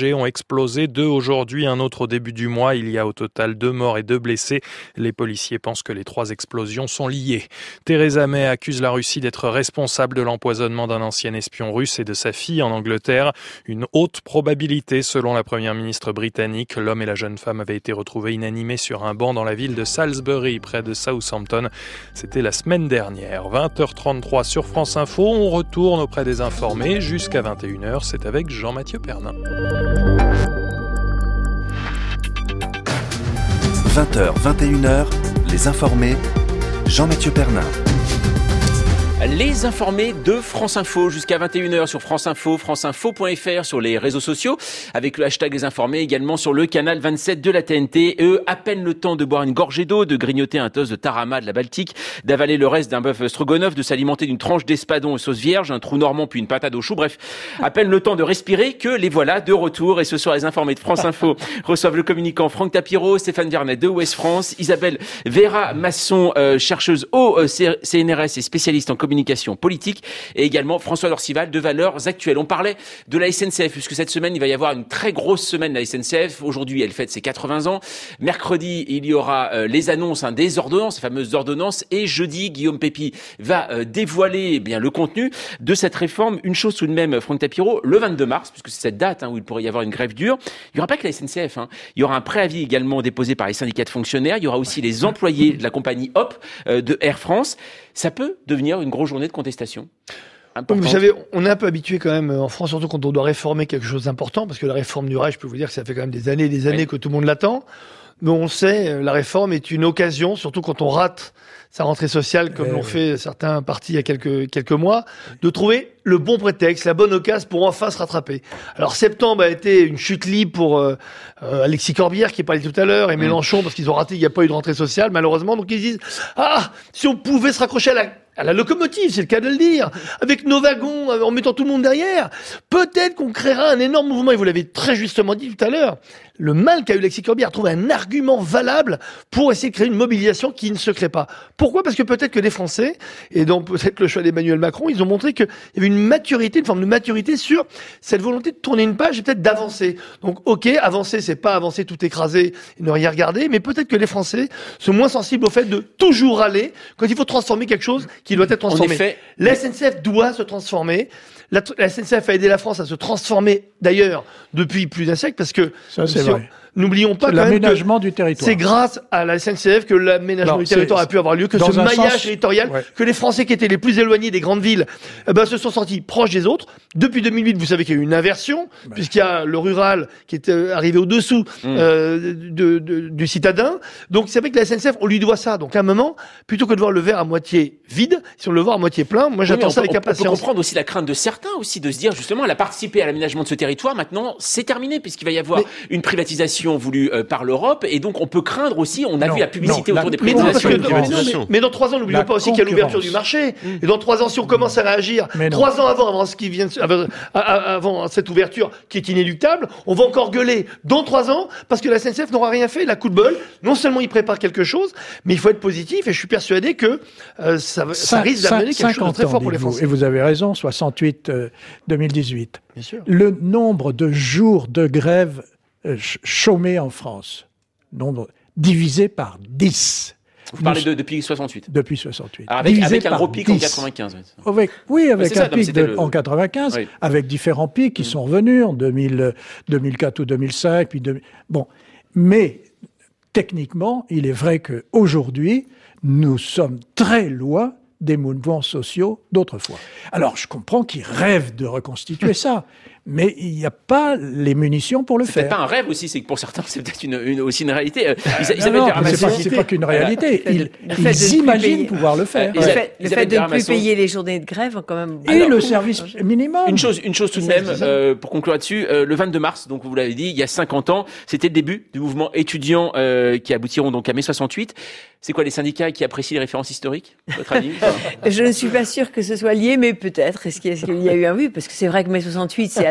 Speaker 16: projets ont explosé, deux aujourd'hui, un autre au début du mois. Il y a au total deux morts et deux blessés. Les policiers pensent que les trois explosions sont liées. Theresa May accuse la Russie d'être responsable de l'empoisonnement d'un ancien espion russe et de sa fille en Angleterre. Une haute probabilité selon la première ministre britannique. L'homme et la jeune femme avaient été retrouvés inanimés sur un banc dans la ville de Salisbury, près de Southampton. C'était la semaine dernière. vingt heures trente-trois sur France Info. On retourne auprès des informés jusqu'à vingt et une heures. C'est avec Jean-Mathieu Pernin.
Speaker 1: vingt heures, vingt et une heures, les informés, Jean-Mathieu Pernin.
Speaker 2: Les informés de France Info jusqu'à vingt et une heures sur France Info, franceinfo point f r, sur les réseaux sociaux, avec le hashtag Les Informés, également sur le canal vingt-sept de la T N T. Eux, à peine le temps de boire une gorgée d'eau, de grignoter un toast de tarama de la Baltique, d'avaler le reste d'un bœuf stroganoff, de s'alimenter d'une tranche d'espadon et sauce vierge, un trou normand puis une patate au chou, bref, à peine le temps de respirer que les voilà de retour. Et ce soir, les informés de France Info reçoivent le communicant Franck Tapiro, Stéphane Vernet de Ouest France, Isabelle Vera Masson, euh, chercheuse au euh, C N R S et spécialiste en communication politique, et également François Dorcival de Valeurs Actuelles. On parlait de la S N C F, puisque cette semaine, il va y avoir une très grosse semaine de la S N C F. Aujourd'hui, elle fête ses quatre-vingts ans. Mercredi, il y aura euh, les annonces hein, des ordonnances, les fameuses ordonnances. Et jeudi, Guillaume Pépi va euh, dévoiler eh bien le contenu de cette réforme. Une chose tout de même, Franck Tapiro, le vingt-deux mars, puisque c'est cette date hein, où il pourrait y avoir une grève dure, il n'y aura pas que la S N C F. Hein. Il y aura un préavis également déposé par les syndicats de fonctionnaires. Il y aura aussi les employés de la compagnie Hop euh, de Air France. Ça peut devenir une grosse journée de contestation.
Speaker 3: Vous savez, on est un peu habitué quand même en France, surtout quand on doit réformer quelque chose d'important, parce que la réforme du rail, je peux vous dire que ça fait quand même des années et des années oui. que tout le monde l'attend. Mais on sait, la réforme est une occasion, surtout quand on rate sa rentrée sociale, comme eh l'ont oui. fait certains partis il y a quelques, quelques mois, de trouver le bon prétexte, la bonne occasion pour enfin se rattraper. Alors septembre a été une chute libre pour euh, euh, Alexis Corbière, qui est parlé tout à l'heure, et mmh. Mélenchon, parce qu'ils ont raté, il n'y a pas eu de rentrée sociale, malheureusement. Donc ils disent, ah, si on pouvait se raccrocher à la à la locomotive, c'est le cas de le dire, avec nos wagons, en mettant tout le monde derrière, peut-être qu'on créera un énorme mouvement, et vous l'avez très justement dit tout à l'heure. Le mal qu'a eu Alexis Corbière a trouvé un argument valable pour essayer de créer une mobilisation qui ne se crée pas. Pourquoi ? Parce que peut-être que les Français, et donc peut-être le choix d'Emmanuel Macron, ils ont montré qu'il y avait une maturité, une forme de maturité sur cette volonté de tourner une page et peut-être d'avancer. Donc ok, avancer, c'est pas avancer tout écrasé et ne rien regarder, mais peut-être que les Français sont moins sensibles au fait de toujours aller quand il faut transformer quelque chose qui doit être transformé. En effet, la S N C F doit se transformer. La, la S N C F a aidé la France à se transformer, d'ailleurs, depuis plus d'un siècle, parce que
Speaker 8: ça, c'est
Speaker 3: si
Speaker 8: vrai.
Speaker 3: On, n'oublions pas
Speaker 8: c'est
Speaker 3: quand
Speaker 8: l'aménagement
Speaker 3: même que
Speaker 8: du territoire.
Speaker 3: C'est grâce à la S N C F que l'aménagement non, du territoire a pu avoir lieu, que ce maillage sens... territorial, ouais. que les Français qui étaient les plus éloignés des grandes villes eh ben, se sont sentis proches des autres. Depuis deux mille huit, vous savez qu'il y a eu une inversion, ouais. puisqu'il y a le rural qui est arrivé au-dessous mmh. euh, de, de, du citadin. Donc c'est vrai que la S N C F, on lui doit ça. Donc à un moment, plutôt que de voir le verre à moitié vide, si on le voit à moitié plein, moi j'attends oui, ça avec impatience.
Speaker 2: On peut comprendre aussi la crainte de certains aussi de se dire justement, elle a participé à l'aménagement de ce territoire, maintenant c'est terminé, puisqu'il va y avoir mais... une privatisation voulue euh, par l'Europe, et donc on peut craindre aussi, on a non, vu la publicité non, autour la, des privatisations.
Speaker 3: Non, mais, mais dans trois ans, n'oublions pas aussi qu'il y a l'ouverture du marché, mmh. et dans trois ans, si on commence à réagir, trois ans avant, avant ce qui vient, avant, avant cette ouverture qui est inéluctable, on va encore gueuler dans trois ans, parce que la S N C F n'aura rien fait, la coup de bol, non seulement il prépare quelque chose, mais il faut être positif, et je suis persuadé que euh, ça, ça risque d'amener quelque chose de très fort pour les Français.
Speaker 8: Et vous avez raison, soixante-huit deux mille dix-huit.
Speaker 3: Bien sûr.
Speaker 8: Le nombre de jours de grève euh, chômés en France, nombre divisé par dix.
Speaker 2: Vous parlez de, depuis soixante-huit.
Speaker 8: Depuis soixante-huit.
Speaker 2: Alors avec, avec un gros pic dix. En quatre-vingt-quinze.
Speaker 8: Avec, oui, avec
Speaker 2: ouais,
Speaker 8: un
Speaker 2: ça,
Speaker 8: pic de,
Speaker 2: le...
Speaker 8: en quatre-vingt-quinze, oui. avec différents pics qui mmh. sont revenus en deux mille, deux mille quatre ou deux mille cinq. Puis deux mille... Bon, mais techniquement, il est vrai qu'aujourd'hui, nous sommes très loin des mouvements sociaux d'autrefois. Alors, je comprends qu'ils rêvent de reconstituer ça, mais il n'y a pas les munitions pour le
Speaker 2: c'est
Speaker 8: faire.
Speaker 2: C'est pas un rêve aussi, c'est que pour certains, c'est peut-être une, une, aussi une réalité. Euh,
Speaker 8: Isabelle non, non, mais c'est pas, c'est pas qu'une réalité. Euh, ils, ils imaginent payer, pouvoir le faire.
Speaker 5: Euh, le fait, le fait de ne plus payer les journées de grève, quand même.
Speaker 8: Et Alors, le service minimum.
Speaker 2: Une chose, une chose tout de même, euh, pour conclure là-dessus, euh, le vingt-deux mars, donc vous l'avez dit, il y a cinquante ans, c'était le début du mouvement étudiant euh, qui aboutiront donc à mai soixante-huit. C'est quoi les syndicats qui apprécient les références historiques, votre avis?
Speaker 5: Je ne suis pas sûre que ce soit lié, mais peut-être. Est-ce qu'il y a, est-ce qu'il y a eu un oui? Parce que c'est vrai que mai soixante-huit, c'est à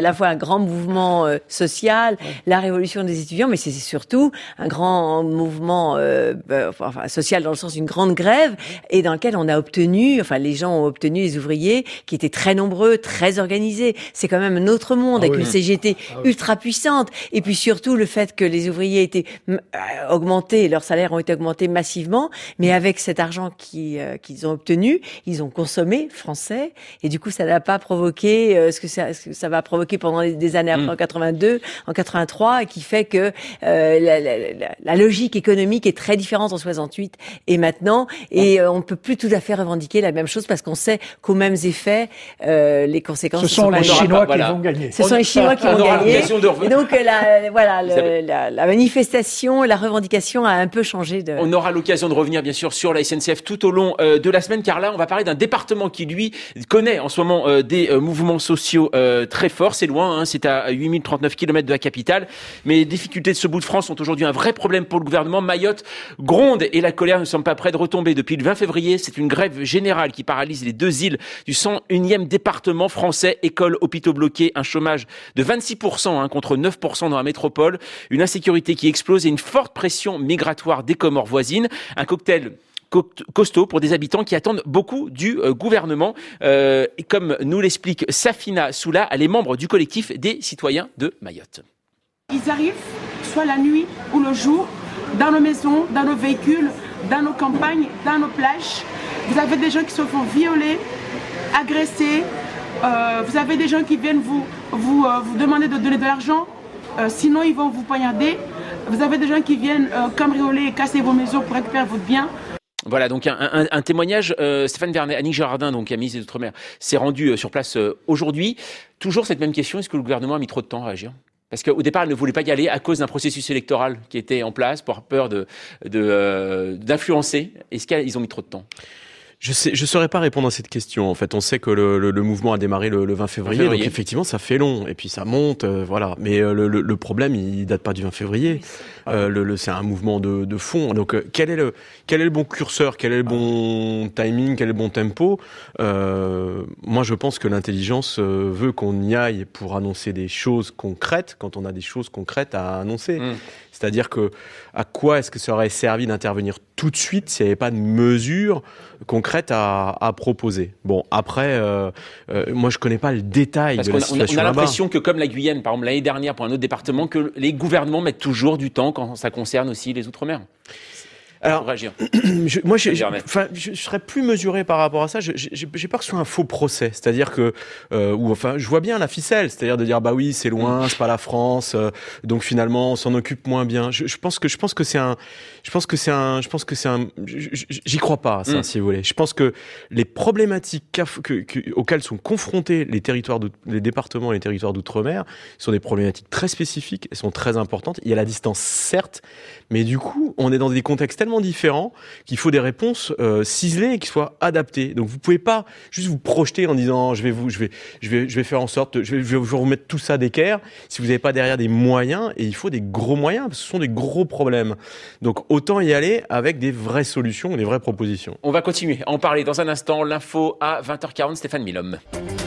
Speaker 5: la fois un grand mouvement euh, social, ouais. la révolution des étudiants, mais c'est surtout un grand mouvement euh, euh, enfin, social dans le sens d'une grande grève et dans lequel on a obtenu, enfin les gens ont obtenu, les ouvriers qui étaient très nombreux, très organisés. C'est quand même un autre monde ah avec oui. une C G T ah oui. ultra puissante et puis surtout le fait que les ouvriers étaient euh, augmentés, leurs salaires ont été augmentés massivement, mais avec cet argent qui, euh, qu'ils ont obtenu, ils ont consommé français et du coup ça n'a pas provoqué euh, ce, que ça, ce que ça va provoquer pendant des années après mmh. en quatre-vingt-deux, en quatre-vingt-trois, et qui fait que euh, la, la, la, la logique économique est très différente en soixante-huit et maintenant, et euh, on ne peut plus tout à fait revendiquer la même chose parce qu'on sait qu'aux mêmes effets, euh, les conséquences...
Speaker 8: Ce sont, sont les Chinois qui voilà. vont gagner.
Speaker 5: Ce on, sont les Chinois qui vont gagner. Et donc la, voilà, le, la, la manifestation, la revendication a un peu changé. De...
Speaker 2: On aura l'occasion de revenir bien sûr sur la S N C F tout au long euh, de la semaine, car là on va parler d'un département qui lui connaît en ce moment euh, des euh, mouvements sociaux euh, très forts. C'est loin, hein, c'est à huit mille trente-neuf kilomètres de la capitale, mais les difficultés de ce bout de France sont aujourd'hui un vrai problème pour le gouvernement. Mayotte gronde et la colère ne semble pas près de retomber. Depuis le vingt février, c'est une grève générale qui paralyse les deux îles du cent unième département français. Écoles, hôpitaux bloqués, un chômage de vingt-six pour cent hein, contre neuf pour cent dans la métropole, une insécurité qui explose et une forte pression migratoire des Comores voisines. Un cocktail costaud pour des habitants qui attendent beaucoup du euh, gouvernement. Euh, et comme nous l'explique Safina Soula, elle est membre du collectif des citoyens de Mayotte.
Speaker 12: Ils arrivent soit la nuit ou le jour, dans nos maisons, dans nos véhicules, dans nos campagnes, dans nos plages. Vous avez des gens qui se font violer, agresser. Euh, vous avez des gens qui viennent vous, vous, euh, vous demander de donner de l'argent. Euh, sinon, ils vont vous poignarder. Vous avez des gens qui viennent euh, cambrioler et casser vos maisons pour récupérer votre bien.
Speaker 2: Voilà, donc un, un, un témoignage. Euh, Stéphane Vernet, Annick Girardin, donc, qui a ministre des Outre-mer, s'est rendu euh, sur place euh, aujourd'hui. Toujours cette même question, est-ce que le gouvernement a mis trop de temps à réagir ? Parce qu'au départ, elle ne voulait pas y aller à cause d'un processus électoral qui était en place, pour peur de, de, euh, d'influencer. Est-ce qu'ils ont mis trop de temps ?
Speaker 7: Je sais, je saurais pas répondre à cette question. En fait, on sait que le, le, le mouvement a démarré le, le vingt février, février, donc effectivement, ça fait long. Et puis ça monte, euh, voilà. Mais euh, le, le problème, il date pas du vingt février. Euh, le, le, c'est un mouvement de, de fond. Donc, euh, quel est le, quel est le bon curseur, quel est le bon timing, quel est le bon tempo ? euh, Moi, je pense que l'intelligence euh, veut qu'on y aille pour annoncer des choses concrètes quand on a des choses concrètes à annoncer. Mmh. C'est-à-dire que à quoi est-ce que ça aurait servi d'intervenir tout de suite s'il n'y avait pas de mesures concrètes à, à proposer ? Bon, après, euh, euh, moi je connais pas le détail
Speaker 2: Parce
Speaker 7: de la situation
Speaker 2: là-bas. On a
Speaker 7: là-bas.
Speaker 2: l'impression que comme la Guyane, par exemple l'année dernière pour un autre département, que les gouvernements mettent toujours du temps quand ça concerne aussi les Outre-mer.
Speaker 7: Alors, je, moi, je, je, enfin, je, je serais plus mesuré par rapport à ça. Je, je, j'ai pas reçu un faux procès, c'est-à-dire que, euh, ou enfin, je vois bien la ficelle, c'est-à-dire de dire bah oui, c'est loin, c'est pas la France, euh, donc finalement, on s'en occupe moins bien. Je, je pense que, je pense que c'est un, je pense que c'est un, je pense que c'est un, j'y crois pas à ça, mm. si vous voulez. Je pense que les problématiques que, que, auxquelles sont confrontés les territoires, les départements et les territoires d'outre-mer sont des problématiques très spécifiques, elles sont très importantes. Il y a la distance, certes, mais du coup, on est dans des contextes tellement différents qu'il faut des réponses euh, ciselées et qui soient adaptées. Donc vous pouvez pas juste vous projeter en disant je vais vous je vais je vais je vais faire en sorte je vais, je vais vous remettre tout ça d'équerre si vous n'avez pas derrière des moyens, et il faut des gros moyens parce que ce sont des gros problèmes. Donc autant y aller avec des vraies solutions, des vraies propositions.
Speaker 2: On va continuer à en parler dans un instant. L'info à vingt heures quarante, Stéphane Milhomme.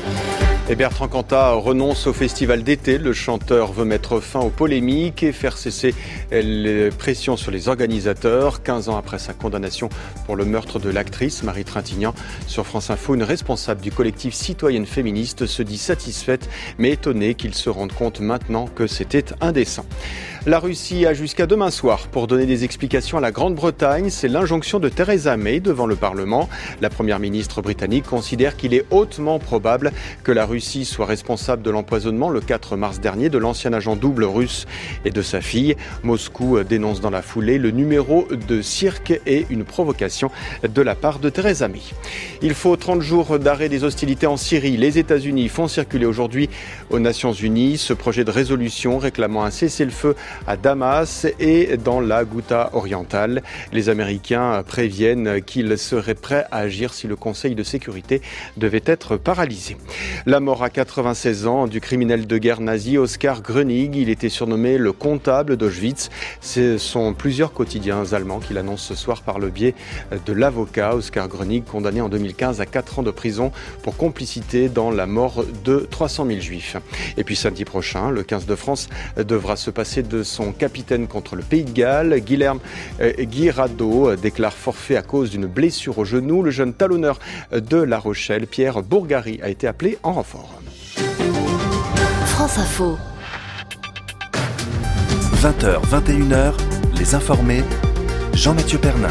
Speaker 6: Et Bertrand Cantat renonce au festival d'été. Le chanteur veut mettre fin aux polémiques et faire cesser les pressions sur les organisateurs. quinze ans après sa condamnation pour le meurtre de l'actrice Marie Trintignant. Sur France Info, une responsable du collectif Citoyenne Féministe se dit satisfaite, mais étonnée qu'il se rende compte maintenant que c'était indécent. La Russie a jusqu'à demain soir pour donner des explications à la Grande-Bretagne. C'est l'injonction de Theresa May devant le Parlement. La première ministre britannique considère qu'il est hautement probable que la Russie soit responsable de l'empoisonnement le quatre mars dernier de l'ancien agent double russe et de sa fille. Moscou dénonce dans la foulée le numéro de cirque et une provocation de la part de Theresa May. Il faut trente jours d'arrêt des hostilités en Syrie. Les États-Unis font circuler aujourd'hui aux Nations Unies ce projet de résolution réclamant un cessez-le-feu à Damas et dans la Ghouta orientale. Les Américains préviennent qu'ils seraient prêts à agir si le Conseil de sécurité devait être paralysé. La mort à quatre-vingt-seize ans du criminel de guerre nazi Oskar Grönig. Il était surnommé le comptable d'Auschwitz. Ce sont plusieurs quotidiens allemands qui l'annoncent ce soir par le biais de l'avocat. Oskar Grönig, condamné en deux mille quinze à quatre ans de prison pour complicité dans la mort de trois cent mille juifs. Et puis samedi prochain, le quinze de France devra se passer de son capitaine contre le Pays de Galles. Guilherme Guirado déclare forfait à cause d'une blessure au genou. Le jeune talonneur de La Rochelle, Pierre Bourgari, a été appelé en renfort.
Speaker 10: France Info.
Speaker 1: vingt heures, vingt et une heures, les informés, Jean-Mathieu Pernin.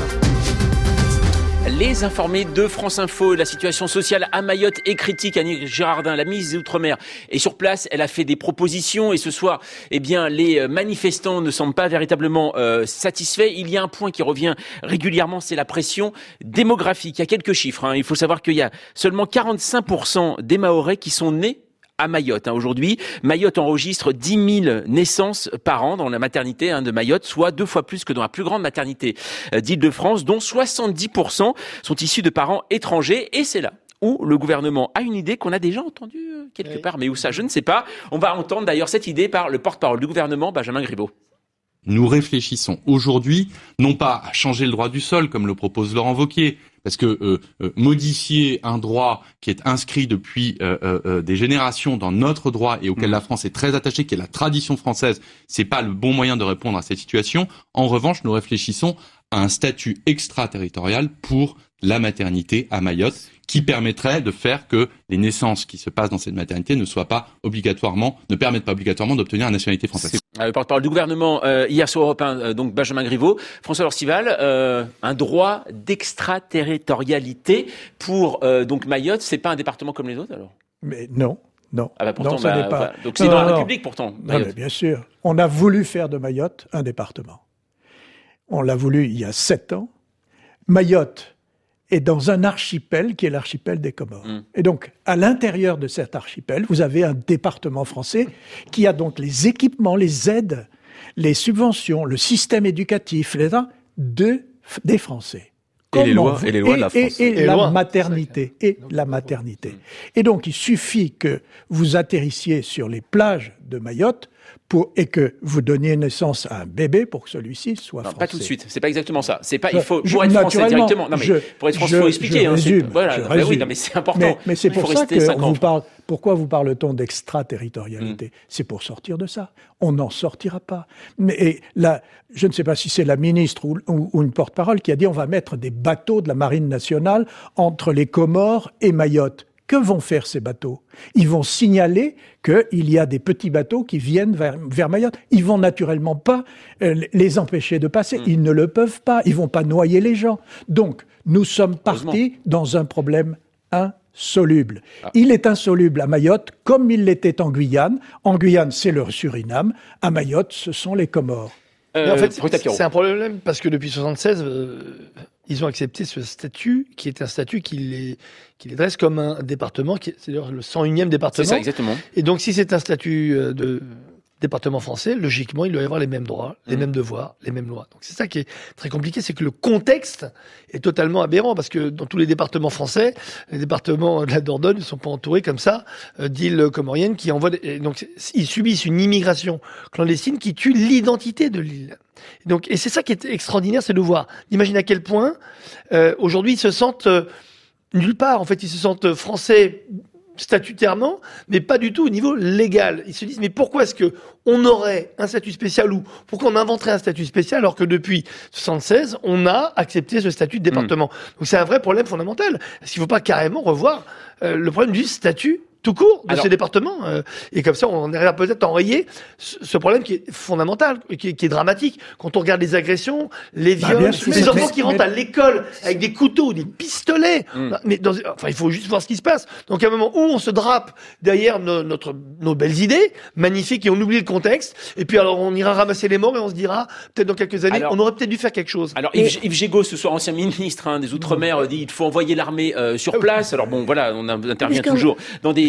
Speaker 2: Les informés de France Info, la situation sociale à Mayotte est critique. Annick Girardin, la ministre des Outre-mer, est sur place. Elle a fait des propositions et ce soir, eh bien, les manifestants ne semblent pas véritablement euh, satisfaits. Il y a un point qui revient régulièrement, c'est la pression démographique. Il y a quelques chiffres, hein. Il faut savoir qu'il y a seulement quarante-cinq pour cent des Mahorais qui sont nés à Mayotte. Hein. Aujourd'hui, Mayotte enregistre dix mille naissances par an dans la maternité hein, de Mayotte, soit deux fois plus que dans la plus grande maternité euh, d'Île-de-France, dont soixante-dix pour cent sont issus de parents étrangers. Et c'est là où le gouvernement a une idée qu'on a déjà entendue euh, quelque oui. part, mais où ça, je ne sais pas. On va entendre d'ailleurs cette idée par le porte-parole du gouvernement, Benjamin Griveaux.
Speaker 18: Nous réfléchissons aujourd'hui, non pas à changer le droit du sol, comme le propose Laurent Wauquiez, parce que euh, euh, modifier un droit qui est inscrit depuis euh, euh, des générations dans notre droit et auquel mmh. la France est très attachée, qui est la tradition française, c'est pas le bon moyen de répondre à cette situation. En revanche, nous réfléchissons à un statut extraterritorial pour la maternité à Mayotte, qui permettrait de faire que les naissances qui se passent dans cette maternité ne soient pas obligatoirement, ne permettent pas obligatoirement d'obtenir la nationalité française.
Speaker 2: C'est le porte-parole du gouvernement euh, hier sur Europe un, euh, donc Benjamin Griveaux. François Lorcival, euh, un droit d'extraterritorialité pour euh, donc Mayotte, c'est pas un département comme les autres alors?
Speaker 8: Mais non, non.
Speaker 2: Ah bah pourtant,
Speaker 8: non, ça
Speaker 2: bah,
Speaker 8: n'est pas.
Speaker 2: Voilà. Donc c'est
Speaker 8: non,
Speaker 2: dans
Speaker 8: non,
Speaker 2: la
Speaker 8: non.
Speaker 2: République pourtant.
Speaker 8: Non, mais bien sûr. On a voulu faire de Mayotte un département. On l'a voulu il y a sept ans. Mayotte est dans un archipel qui est l'archipel des Comores. Mmh. Et donc, à l'intérieur de cet archipel, vous avez un département français qui a donc les équipements, les aides, les subventions, le système éducatif, les de, des Français.
Speaker 7: Et les, lois, et les lois de la France.
Speaker 8: Et, et, et, et la
Speaker 3: lois.
Speaker 8: maternité. Et la maternité. Et donc, il suffit que vous atterrissiez sur les plages de Mayotte pour, et que vous donniez naissance à un bébé pour que celui-ci soit
Speaker 2: non,
Speaker 8: français.
Speaker 2: Pas tout de suite. C'est pas exactement ça. C'est pas,
Speaker 8: je,
Speaker 2: il faut,
Speaker 8: je,
Speaker 2: pour être français directement. Non, mais
Speaker 8: je,
Speaker 2: pour être français, il
Speaker 8: faut
Speaker 2: expliquer.
Speaker 8: Je
Speaker 2: hein,
Speaker 8: résume,
Speaker 2: voilà.
Speaker 8: je
Speaker 2: Bah
Speaker 8: résume.
Speaker 2: oui, non, mais c'est important.
Speaker 8: Mais, mais c'est
Speaker 2: il
Speaker 8: pour
Speaker 2: faut
Speaker 8: ça que vous parle, pourquoi vous parle-t-on d'extraterritorialité? Mmh. C'est pour sortir de ça. On n'en sortira pas. Mais, et là, je ne sais pas si c'est la ministre ou, ou, ou une porte-parole qui a dit on va mettre des bateaux de la Marine nationale entre les Comores et Mayotte. Que vont faire ces bateaux? Ils vont signaler qu'il y a des petits bateaux qui viennent vers, vers Mayotte. Ils vont naturellement pas euh, les empêcher de passer. Mmh. Ils ne le peuvent pas. Ils vont pas noyer les gens. Donc, nous sommes partis dans un problème insoluble. Ah. Il est insoluble à Mayotte comme il l'était en Guyane. En Guyane, c'est le Suriname. À Mayotte, ce sont les Comores.
Speaker 3: Euh, Mais en fait, c'est, c'est un problème parce que depuis soixante-seize, euh, ils ont accepté ce statut qui est un statut qui les, qui les dresse comme un département, qui est, c'est d'ailleurs le cent unième département.
Speaker 2: C'est ça, exactement.
Speaker 3: Et donc, si c'est un statut de département français, logiquement, il doit y avoir les mêmes droits, les mmh. mêmes devoirs, les mêmes lois. Donc c'est ça qui est très compliqué, c'est que le contexte est totalement aberrant, parce que dans tous les départements français, les départements de la Dordogne ne sont pas entourés comme ça euh, d'îles comoriennes qui envoient... Des... Et donc ils subissent une immigration clandestine qui tue l'identité de l'île. Et, donc, et c'est ça qui est extraordinaire, c'est de voir, d'imaginer à quel point euh, aujourd'hui ils se sentent euh, nulle part, en fait ils se sentent français statutairement, mais pas du tout au niveau légal. Ils se disent, mais pourquoi est-ce que on aurait un statut spécial, ou pourquoi on inventerait un statut spécial alors que depuis soixante-seize, on a accepté ce statut de département. Mmh. Donc c'est un vrai problème fondamental. Est-ce qu'il ne faut pas carrément revoir euh, le problème du statut tout court de Alors, ces départements, euh, et comme ça on arrive peut-être à enrayer ce, ce problème qui est fondamental, qui est, qui est dramatique. Quand on regarde les agressions, les viols, bah sûr, les enfants mais, qui rentrent mais, à l'école avec des couteaux, des pistolets, mm. mais dans, enfin il faut juste voir ce qui se passe. Donc à un moment où on se drape derrière nos, notre, nos belles idées magnifiques et on oublie le contexte, et puis alors on ira ramasser les morts et on se dira peut-être dans quelques années alors, on aurait peut-être dû faire quelque chose.
Speaker 2: Alors et... Yves, Yves Gégaud, ce soir ancien ministre hein, des Outre-mer, dit il faut envoyer l'armée euh, sur place. Alors bon voilà, on intervient toujours dans des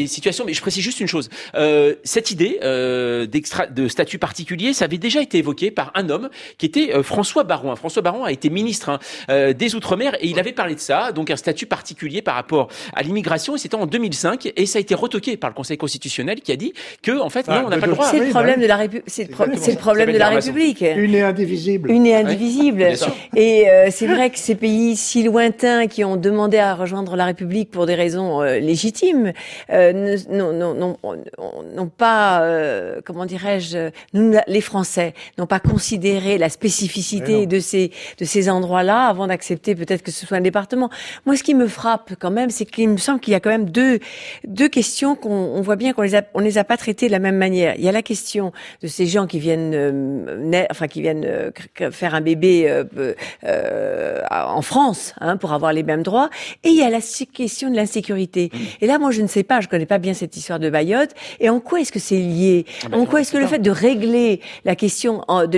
Speaker 2: des situations, mais je précise juste une chose. Euh, cette idée euh, d'extra, de statut particulier, ça avait déjà été évoqué par un homme qui était euh, François Baron. François Baron a été ministre hein, euh, des Outre-mer et il avait parlé de ça, donc un statut particulier par rapport à l'immigration. Et c'était en deux mille cinq et ça a été retoqué par le Conseil constitutionnel qui a dit que en fait non, on n'a pas le droit.
Speaker 5: C'est le problème de la République. C'est le, pro- c'est le problème de la République.
Speaker 8: Une et indivisible.
Speaker 5: Une et indivisible. Oui, et euh, c'est vrai que ces pays si lointains qui ont demandé à rejoindre la République pour des raisons euh, légitimes euh, n'ont, n'ont, n'ont, n'ont pas, euh, comment dirais-je, nous, les Français, n'ont pas considéré la spécificité de ces de ces endroits-là avant d'accepter peut-être que ce soit un département. Moi, ce qui me frappe quand même, c'est qu'il me semble qu'il y a quand même deux deux questions qu'on on voit bien qu'on les a on les a pas traitées de la même manière. Il y a la question de ces gens qui viennent euh, naître, enfin qui viennent euh, faire un bébé euh, euh, en France hein, pour avoir les mêmes droits, et il y a la question de l'insécurité. Mmh. Et là, moi, je ne sais pas, je connais pas bien cette histoire de Mayotte. Et en quoi est-ce que c'est lié ? ah ben, En quoi est-ce que le fait de régler la question de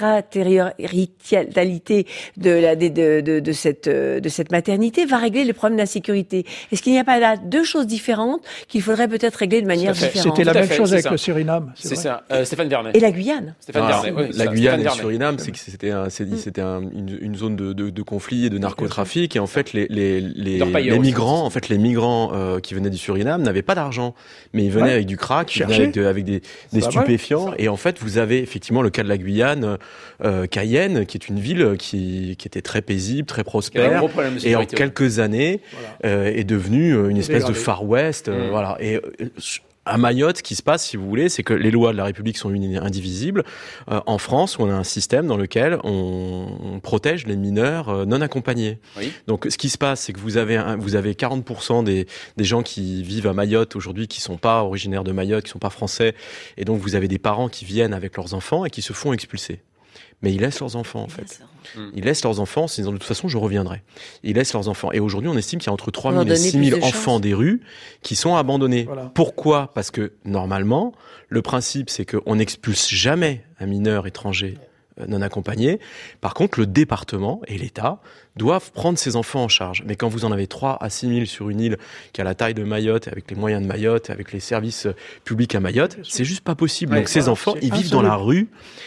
Speaker 5: l'extraterritorialité de la de, de, de, de cette de cette maternité va régler les problèmes d'insécurité ? Est-ce qu'il n'y a pas là deux choses différentes qu'il faudrait peut-être régler de manière différente ?
Speaker 8: C'était la même
Speaker 2: fait,
Speaker 8: chose avec
Speaker 2: ça.
Speaker 8: le Suriname.
Speaker 2: C'est, c'est ça. Euh, Stéphane Vernet.
Speaker 5: Et la Guyane.
Speaker 2: Stéphane
Speaker 7: ah,
Speaker 2: Vernet. Oui,
Speaker 7: la
Speaker 2: ça,
Speaker 7: Guyane et le
Speaker 2: Vernet.
Speaker 7: Suriname, c'est que c'était un, c'est, c'était un, une, une zone de, de, de conflit et de narcotrafic. Et en fait, les les les, les migrants, en fait, les migrants euh, qui venaient du Suriname n'avaient pas d'argent, mais ils venaient ouais. avec du crack, ils venaient avec, de, avec des, des stupéfiants. Mal, et en fait, vous avez effectivement le cas de la Guyane, euh, Cayenne, qui est une ville qui qui était très paisible, très prospère, et en quelques années voilà. euh, est devenue une espèce de Far West. Euh, mmh. Voilà. Et euh, à Mayotte, ce qui se passe, si vous voulez, c'est que les lois de la République sont une indivisibles. Euh, en France, on a un système dans lequel on, on protège les mineurs euh, non accompagnés. Oui. Donc, ce qui se passe, c'est que vous avez un, vous avez quarante pour cent des des gens qui vivent à Mayotte aujourd'hui qui sont pas originaires de Mayotte, qui sont pas français, et donc vous avez des parents qui viennent avec leurs enfants et qui se font expulser. Mais ils laissent leurs enfants, en fait. Ils laissent leurs enfants en se disant, de toute façon, je reviendrai. Ils laissent leurs enfants. Et aujourd'hui, on estime qu'il y a entre trois mille et six mille enfants des rues qui sont abandonnés. Voilà. Pourquoi ? Parce que, normalement, le principe, c'est qu'on n'expulse jamais un mineur étranger non accompagné. Par contre, le département et l'État doivent prendre ces enfants en charge. Mais quand vous en avez trois à six mille sur une île qui a la taille de Mayotte, avec les moyens de Mayotte, avec les services publics à Mayotte, c'est juste pas possible. Ouais, Donc, voilà, ces enfants, ils vivent dans la rue.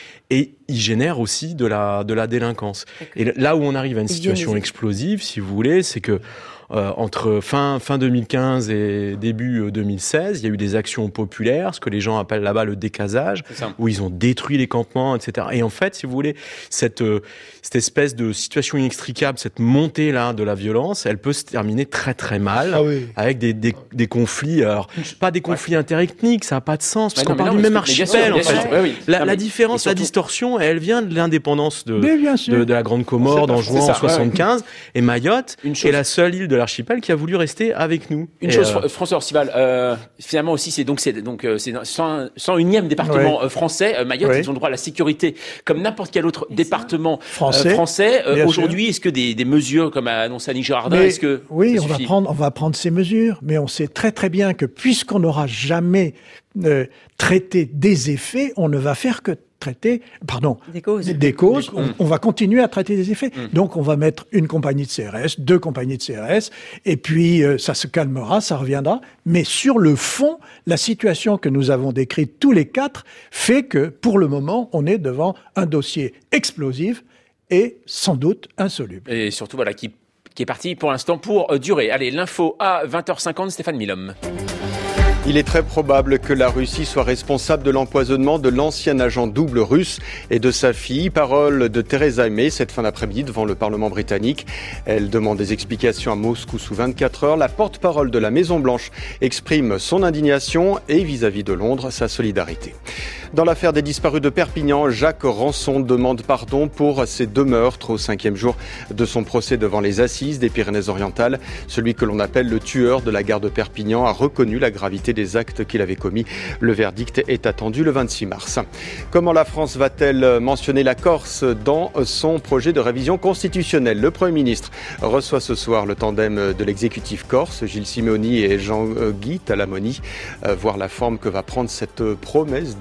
Speaker 7: Et ils génèrent aussi de la de la délinquance. Et là où on arrive à une situation explosive, si vous voulez, c'est que euh, entre fin fin deux mille quinze et début deux mille seize, il y a eu des actions populaires, ce que les gens appellent là-bas le décasage, où ils ont détruit les campements, et cetera. Et en fait, si vous voulez, cette euh, cette espèce de situation inextricable, cette montée là de la violence, elle peut se terminer très très mal, ah oui. avec des, des des conflits. Alors pas des conflits ouais. interethniques, ça a pas de sens parce ouais, qu'on parle du même archipel en fait. Ouais, oui. La, non, la différence, surtout... la distorsion, elle vient de l'indépendance de de, de la Grande Comore en juin en soixante-quinze, ouais. et Mayotte est la seule île de l'archipel qui a voulu rester avec nous.
Speaker 2: Une
Speaker 7: et
Speaker 2: chose,
Speaker 7: euh...
Speaker 2: François Orcival, euh, finalement aussi, c'est donc c'est donc euh, c'est cent unième département ouais. français. Euh, Mayotte, ouais. ils ont droit à la sécurité comme n'importe quel autre et département français. Euh, français. Euh, aujourd'hui, est-ce que des, des mesures, comme a annoncé Annick Girardin,
Speaker 8: mais,
Speaker 2: est-ce que
Speaker 8: oui, on va prendre, on va prendre ces mesures, mais on sait très très bien que puisqu'on n'aura jamais euh, traité des effets, on ne va faire que traiter, pardon,
Speaker 5: des causes.
Speaker 8: Des causes. Des... On, on va continuer à traiter des effets. Mmh. Donc, on va mettre une compagnie de C R S, deux compagnies de C R S, et puis euh, ça se calmera, ça reviendra. Mais sur le fond, la situation que nous avons décrite tous les quatre fait que, pour le moment, on est devant un dossier explosif et sans doute insoluble.
Speaker 2: Et surtout, voilà, qui, qui est parti pour l'instant pour euh, durer. Allez, l'info à vingt heures cinquante, Stéphane Milhomme.
Speaker 6: Il est très probable que la Russie soit responsable de l'empoisonnement de l'ancien agent double russe et de sa fille. Parole de Theresa May cette fin d'après-midi devant le Parlement britannique. Elle demande des explications à Moscou sous vingt-quatre heures. La porte-parole de la Maison-Blanche exprime son indignation et vis-à-vis de Londres, sa solidarité. Dans l'affaire des disparus de Perpignan, Jacques Rançon demande pardon pour ses deux meurtres au cinquième jour de son procès devant les assises des Pyrénées-Orientales. Celui que l'on appelle le tueur de la gare de Perpignan a reconnu la gravité des actes qu'il avait commis. Le verdict est attendu le vingt-six mars. Comment la France va-t-elle mentionner la Corse dans son projet de révision constitutionnelle ? Le Premier ministre reçoit ce soir le tandem de l'exécutif corse, Gilles Simeoni et Jean-Guy Talamoni. Voir la forme que va prendre cette promesse du président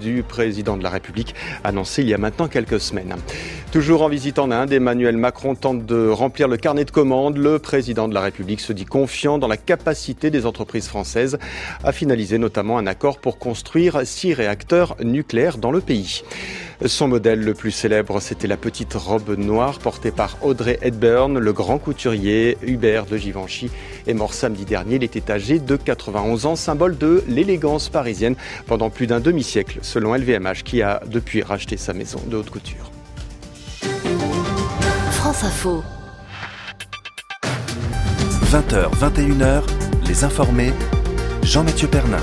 Speaker 6: président de la République, annoncé il y a maintenant quelques semaines. Toujours en visite en Inde, Emmanuel Macron tente de remplir le carnet de commandes. Le président de la République se dit confiant dans la capacité des entreprises françaises à finaliser notamment un accord pour construire six réacteurs nucléaires dans le pays. Son modèle le plus célèbre, c'était la petite robe noire portée par Audrey Hepburn. Le grand couturier Hubert de Givenchy est mort samedi dernier. Il était âgé de quatre-vingt-onze ans, symbole de l'élégance parisienne pendant plus d'un demi-siècle, selon L V M H, qui a depuis racheté sa maison de haute couture.
Speaker 10: France Info.
Speaker 1: vingt heures, vingt et une heures, les informés, Jean-Mathieu Pernin.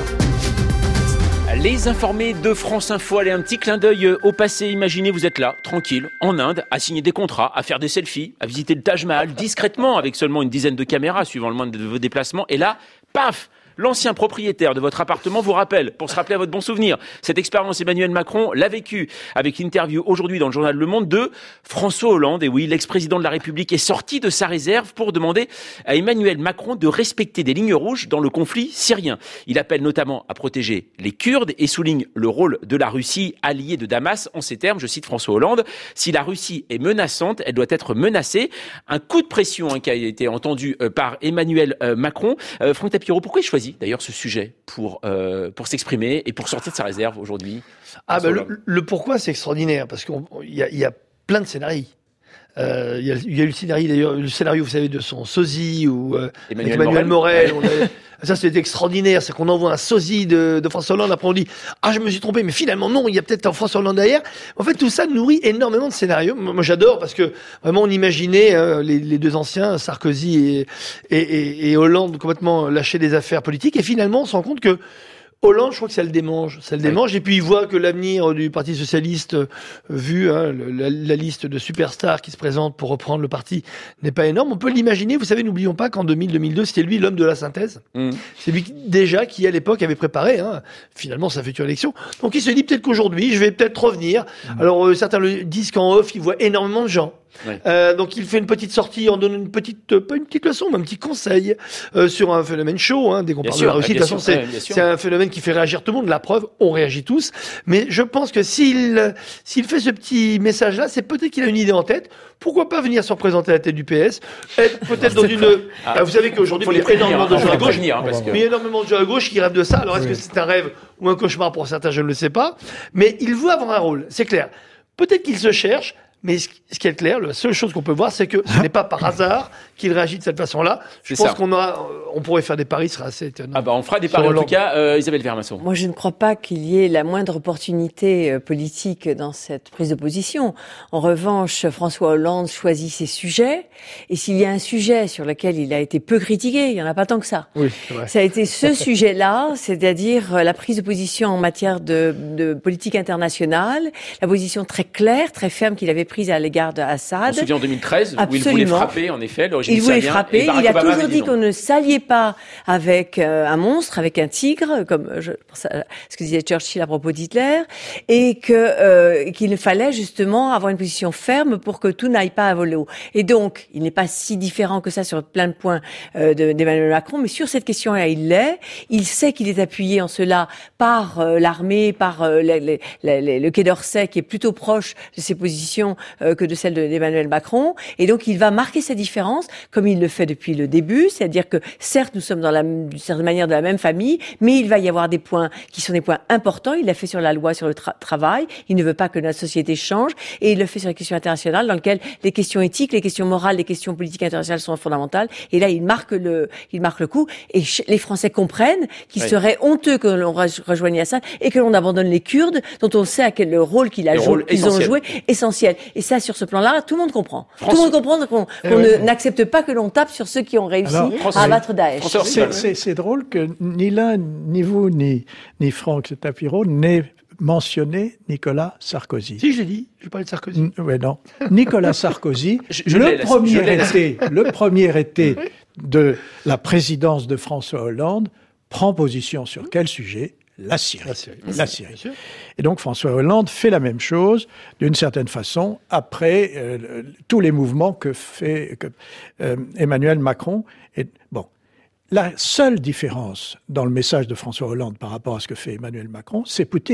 Speaker 2: Les informés de France Info, allez, un petit clin d'œil au passé. Imaginez, vous êtes là, tranquille, en Inde, à signer des contrats, à faire des selfies, à visiter le Taj Mahal discrètement avec seulement une dizaine de caméras suivant le moindre de vos déplacements. Et là, paf! L'ancien propriétaire de votre appartement vous rappelle, pour se rappeler à votre bon souvenir. Cette expérience, Emmanuel Macron l'a vécue avec l'interview aujourd'hui dans le journal Le Monde de François Hollande. Et oui, l'ex-président de la République est sorti de sa réserve pour demander à Emmanuel Macron de respecter des lignes rouges dans le conflit syrien. Il appelle notamment à protéger les Kurdes et souligne le rôle de la Russie, alliée de Damas. En ces termes, je cite François Hollande, si la Russie est menaçante, elle doit être menacée. Un coup de pression hein, qui a été entendu euh, par Emmanuel euh, Macron. Euh, Franck Tapiro, pourquoi il choisit d'ailleurs ce sujet pour, euh, pour s'exprimer et pour sortir de sa réserve aujourd'hui?
Speaker 3: Ah ben le, le pourquoi c'est extraordinaire, parce qu'il y a, y a plein de scénarios. Euh, il, y a, il y a eu le scénario d'ailleurs, le scénario, vous savez, de son sosie ou euh,
Speaker 2: Emmanuel,
Speaker 3: Emmanuel Morel.
Speaker 2: Morel.
Speaker 3: On a, ça c'était extraordinaire, c'est qu'on envoie un sosie de, de François Hollande, après on dit ah je me suis trompé, mais finalement non, il y a peut-être un François Hollande derrière. En fait tout ça nourrit énormément de scénarios. Moi, moi j'adore parce que vraiment on imaginait hein, les, les deux anciens, Sarkozy et, et, et, et Hollande complètement lâcher des affaires politiques, et finalement on se rend compte que Hollande, je crois que ça le démange, ça le démange, oui. Et puis il voit que l'avenir du Parti socialiste, euh, vu hein, le, la, la liste de superstars qui se présentent pour reprendre le parti, n'est pas énorme. On peut l'imaginer. Vous savez, n'oublions pas qu'en deux mille deux mille deux, c'était lui l'homme de la synthèse. Mm. C'est lui qui, déjà qui à l'époque avait préparé hein, finalement sa future élection. Donc il se dit peut-être qu'aujourd'hui, je vais peut-être revenir. Mm. Alors euh, certains le disent qu'en off, il voit énormément de gens. Oui. Euh, donc il fait une petite sortie, en donne une petite, pas une petite leçon, mais un petit conseil euh, sur un phénomène chaud. Hein, dès qu'on parle sûr, de la Russie, de toute façon, c'est, ouais, c'est un phénomène qui fait réagir tout le monde. La preuve, on réagit tous. Mais je pense que s'il s'il fait ce petit message-là, c'est peut-être qu'il a une idée en tête. Pourquoi pas venir se représenter à la tête du P S, être peut-être dans une. Ah, bah, vous savez qu'aujourd'hui, il y a énormément de gens à gauche, hein, parce que... mais il y a énormément de gens à gauche qui rêvent de ça. Alors est-ce oui. que c'est un rêve ou un cauchemar pour certains, je ne le sais pas. Mais il veut avoir un rôle, c'est clair. Peut-être qu'il se cherche. Mais ce qui est clair, la seule chose qu'on peut voir, c'est que ce n'est pas par hasard qu'il réagit de cette façon-là. Je c'est pense ça. qu'on aura, on pourrait faire des paris, ce sera assez étonnant.
Speaker 2: Ah bah on fera des paris en tout cas, euh, Isabelle Vermasson.
Speaker 5: Moi, je ne crois pas qu'il y ait la moindre opportunité politique dans cette prise de position. En revanche, François Hollande choisit ses sujets, et s'il y a un sujet sur lequel il a été peu critiqué, il y en a pas tant que ça.
Speaker 3: Oui, c'est vrai.
Speaker 5: Ça a été ce sujet-là, c'est-à-dire la prise de position en matière de, de politique internationale, la position très claire, très ferme qu'il avait prise à l'égard d'Assad.
Speaker 2: On se souvient en deux mille treize,
Speaker 5: Absolument.
Speaker 2: où il voulait frapper, en effet, le régime
Speaker 5: Il voulait
Speaker 2: syrien,
Speaker 5: frapper. Il a Obama toujours dit qu'on ne s'alliait pas avec euh, un monstre, avec un tigre, comme je pense à ce que disait Churchill à propos d'Hitler, et que euh, qu'il fallait justement avoir une position ferme pour que tout n'aille pas à voler haut. Et donc, il n'est pas si différent que ça sur plein de points euh, de, d'Emmanuel Macron, mais sur cette question-là, il l'est. Il sait qu'il est appuyé en cela par euh, l'armée, par euh, les, les, les, le Quai d'Orsay, qui est plutôt proche de ses positions euh, que de celles de, d'Emmanuel Macron. Et donc, il va marquer sa différence, comme il le fait depuis le début, c'est-à-dire que certes, nous sommes dans la, d'une certaine manière de la même famille, mais il va y avoir des points qui sont des points importants. Il l'a fait sur la loi sur le tra- travail. Il ne veut pas que notre société change, et il le fait sur les questions internationales, dans lesquelles les questions éthiques, les questions morales, les questions politiques internationales sont fondamentales. Et là, il marque le, il marque le coup. Et les Français comprennent qu'il oui. serait honteux que l'on rejoigne Assad et que l'on abandonne les Kurdes, dont on sait à quel le rôle qu'il a joué, qu'ils ont joué, essentiel. Et ça, sur ce plan-là, tout le monde comprend. France... Tout le monde comprend qu'on, qu'on oui. ne, n'accepte pas que l'on tape sur ceux qui ont réussi Alors, à abattre Daesh.
Speaker 8: C'est, c'est, c'est drôle que ni l'un, ni vous, ni, ni Franck Tapiro n'aient mentionné Nicolas Sarkozy.
Speaker 3: Si, je l'ai dit. Je parlais de Sarkozy. N-
Speaker 8: oui, non. Nicolas Sarkozy,
Speaker 2: je, je
Speaker 8: le, premier été, le premier été de la présidence de François Hollande prend position sur quel sujet ? La Syrie. La Syrie. La Syrie. Et donc François Hollande fait la même chose, d'une certaine façon, après euh, tous les mouvements que fait que, euh, Emmanuel Macron. Et, bon, la seule différence dans le message de François Hollande par rapport à ce que fait Emmanuel Macron, c'est Poutine.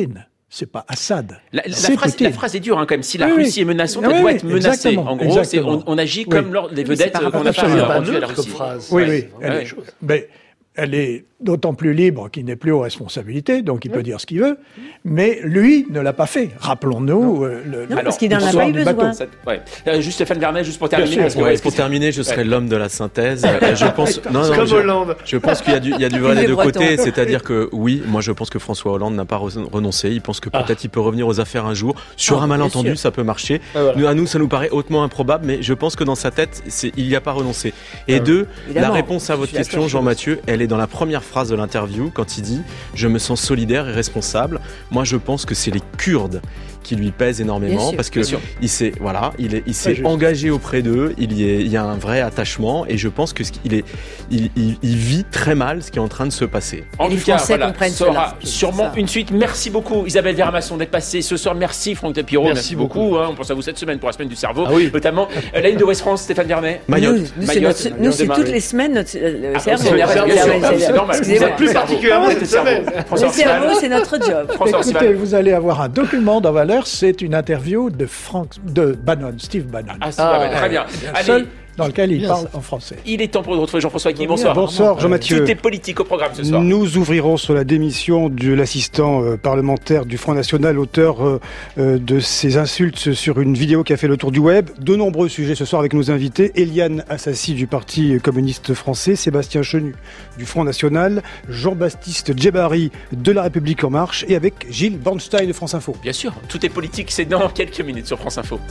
Speaker 8: c'est pas Assad.
Speaker 2: La, la,
Speaker 8: c'est
Speaker 2: phrase,
Speaker 8: Poutine.
Speaker 2: la phrase est dure, hein, quand même. Si la
Speaker 8: Oui,
Speaker 2: Russie
Speaker 8: oui.
Speaker 2: est menaçante,
Speaker 8: Oui,
Speaker 2: elle doit
Speaker 8: oui,
Speaker 2: être menacée.
Speaker 8: exactement,
Speaker 2: En gros, c'est, on,
Speaker 8: exactement.
Speaker 2: on agit
Speaker 8: Oui.
Speaker 2: comme lors des vedettes
Speaker 8: Mais c'est
Speaker 2: qu'on n'a pas
Speaker 8: absolument
Speaker 2: rendues à la
Speaker 3: neutre
Speaker 2: Russie.
Speaker 3: comme phrase.
Speaker 8: Oui,
Speaker 3: Ouais,
Speaker 8: oui.
Speaker 3: c'est
Speaker 8: Elle
Speaker 3: vraiment
Speaker 8: est,
Speaker 3: chose.
Speaker 8: mais elle est d'autant plus libre qu'il n'est plus aux responsabilités, donc il peut dire ce qu'il veut. Mais lui ne l'a pas fait. Rappelons-nous euh, le,
Speaker 5: Non,
Speaker 8: le-
Speaker 5: parce qu'il n'en a
Speaker 8: l'histoire
Speaker 5: pas eu
Speaker 8: du
Speaker 5: besoin.
Speaker 8: bateau.
Speaker 2: Ça- ouais. Euh, juste Stéphane Vernet, juste pour terminer.
Speaker 8: sûr.
Speaker 2: parce que,
Speaker 7: Ouais,
Speaker 2: ouais,
Speaker 7: pour
Speaker 2: parce que-
Speaker 7: terminer, je serai
Speaker 2: ouais.
Speaker 7: l'homme de la synthèse. Euh, je pense, non, non,
Speaker 3: Comme
Speaker 7: je,
Speaker 3: Hollande.
Speaker 7: je pense qu'il y a du, il y a du vrai
Speaker 5: Il
Speaker 7: des
Speaker 5: est
Speaker 7: deux
Speaker 5: breton.
Speaker 7: côtés. C'est-à-dire que oui, moi je pense que François Hollande n'a pas re- renoncé. Il pense que peut-être il peut revenir aux affaires un jour. Sur
Speaker 5: Ah,
Speaker 7: un
Speaker 5: bien
Speaker 7: malentendu,
Speaker 5: sûr.
Speaker 7: ça peut marcher.
Speaker 3: Ah, voilà.
Speaker 7: Nous, à nous, ça nous paraît hautement improbable, mais je pense que dans sa tête, c'est, il n'y a pas renoncé. Et
Speaker 3: Ah,
Speaker 7: deux,
Speaker 5: évidemment.
Speaker 7: la réponse à
Speaker 5: Je
Speaker 7: votre
Speaker 5: suis
Speaker 7: question,
Speaker 5: d'accord.
Speaker 7: Jean-Mathieu, elle est dans la première phrase de l'interview quand il dit « Je me sens solidaire et responsable ». Moi, je pense que c'est les Kurdes qui lui pèsent
Speaker 5: Bien
Speaker 7: énormément
Speaker 5: sûr.
Speaker 7: parce que
Speaker 2: Bien sûr.
Speaker 7: il s'est voilà, il est, il s'est
Speaker 8: juste.
Speaker 7: engagé auprès d'eux. Il y, est, il y a un vrai attachement et je pense que ce qu'il est, il, il, il vit très mal ce qui est en train de se passer.
Speaker 2: En
Speaker 5: Et les
Speaker 2: tout cas,
Speaker 5: Français
Speaker 2: voilà,
Speaker 5: comprennent
Speaker 2: ça aura
Speaker 5: cela.
Speaker 2: sûrement
Speaker 5: Ça.
Speaker 2: une suite. Merci beaucoup Isabelle Vermasson d'être passée ce soir. Merci Franck Tapiro. Merci,
Speaker 3: Merci
Speaker 2: beaucoup.
Speaker 3: beaucoup.
Speaker 2: hein. On pense à vous cette semaine pour la semaine du cerveau,
Speaker 3: Ah oui.
Speaker 2: notamment euh, la ligne de West France, Stéphane Vernet.
Speaker 7: Mayotte.
Speaker 5: Nous, nous, c'est,
Speaker 2: Mayotte,
Speaker 5: notre-
Speaker 2: Mayotte
Speaker 5: nous, c'est
Speaker 2: démarré.
Speaker 5: toutes les semaines notre le
Speaker 2: Ah,
Speaker 5: cerveau.
Speaker 2: c'est bien
Speaker 5: Le
Speaker 2: sûr,
Speaker 5: cerveau,
Speaker 2: bien sûr,
Speaker 5: c'est-
Speaker 2: c'est normal.
Speaker 5: excusez-moi.
Speaker 2: Vous êtes
Speaker 3: Plus
Speaker 2: cerveau.
Speaker 3: particulièrement
Speaker 2: Vous êtes
Speaker 3: cette
Speaker 2: cerveau.
Speaker 3: semaine.
Speaker 2: François
Speaker 5: Le cerveau,
Speaker 2: Orcival.
Speaker 5: c'est notre job.
Speaker 2: François
Speaker 8: Écoutez,
Speaker 2: Orcival.
Speaker 8: vous allez avoir un document dans Valeurs, c'est une interview de Frank, de Bannon, Steve Bannon.
Speaker 2: Ah, c'est pas mal. Très bien.
Speaker 8: Le
Speaker 2: Allez.
Speaker 8: seul dans lequel il
Speaker 3: Bien
Speaker 8: parle
Speaker 3: ça.
Speaker 8: en français.
Speaker 2: Il est temps pour nous retrouver Jean-François Guy. Bonsoir.
Speaker 19: Bonsoir Jean-Mathieu.
Speaker 2: Tout est politique au programme ce soir.
Speaker 19: Nous ouvrirons sur la démission de l'assistant euh, parlementaire du Front National, auteur euh, euh, de ces insultes sur une vidéo qui a fait le tour du web. De nombreux sujets ce soir avec nos invités. Eliane Assassi du Parti communiste français, Sébastien Chenu du Front National, Jean-Baptiste Djebari de La République En Marche et avec Gilles Bornstein de France Info.
Speaker 2: Bien sûr, tout est politique, c'est dans quelques minutes sur France Info.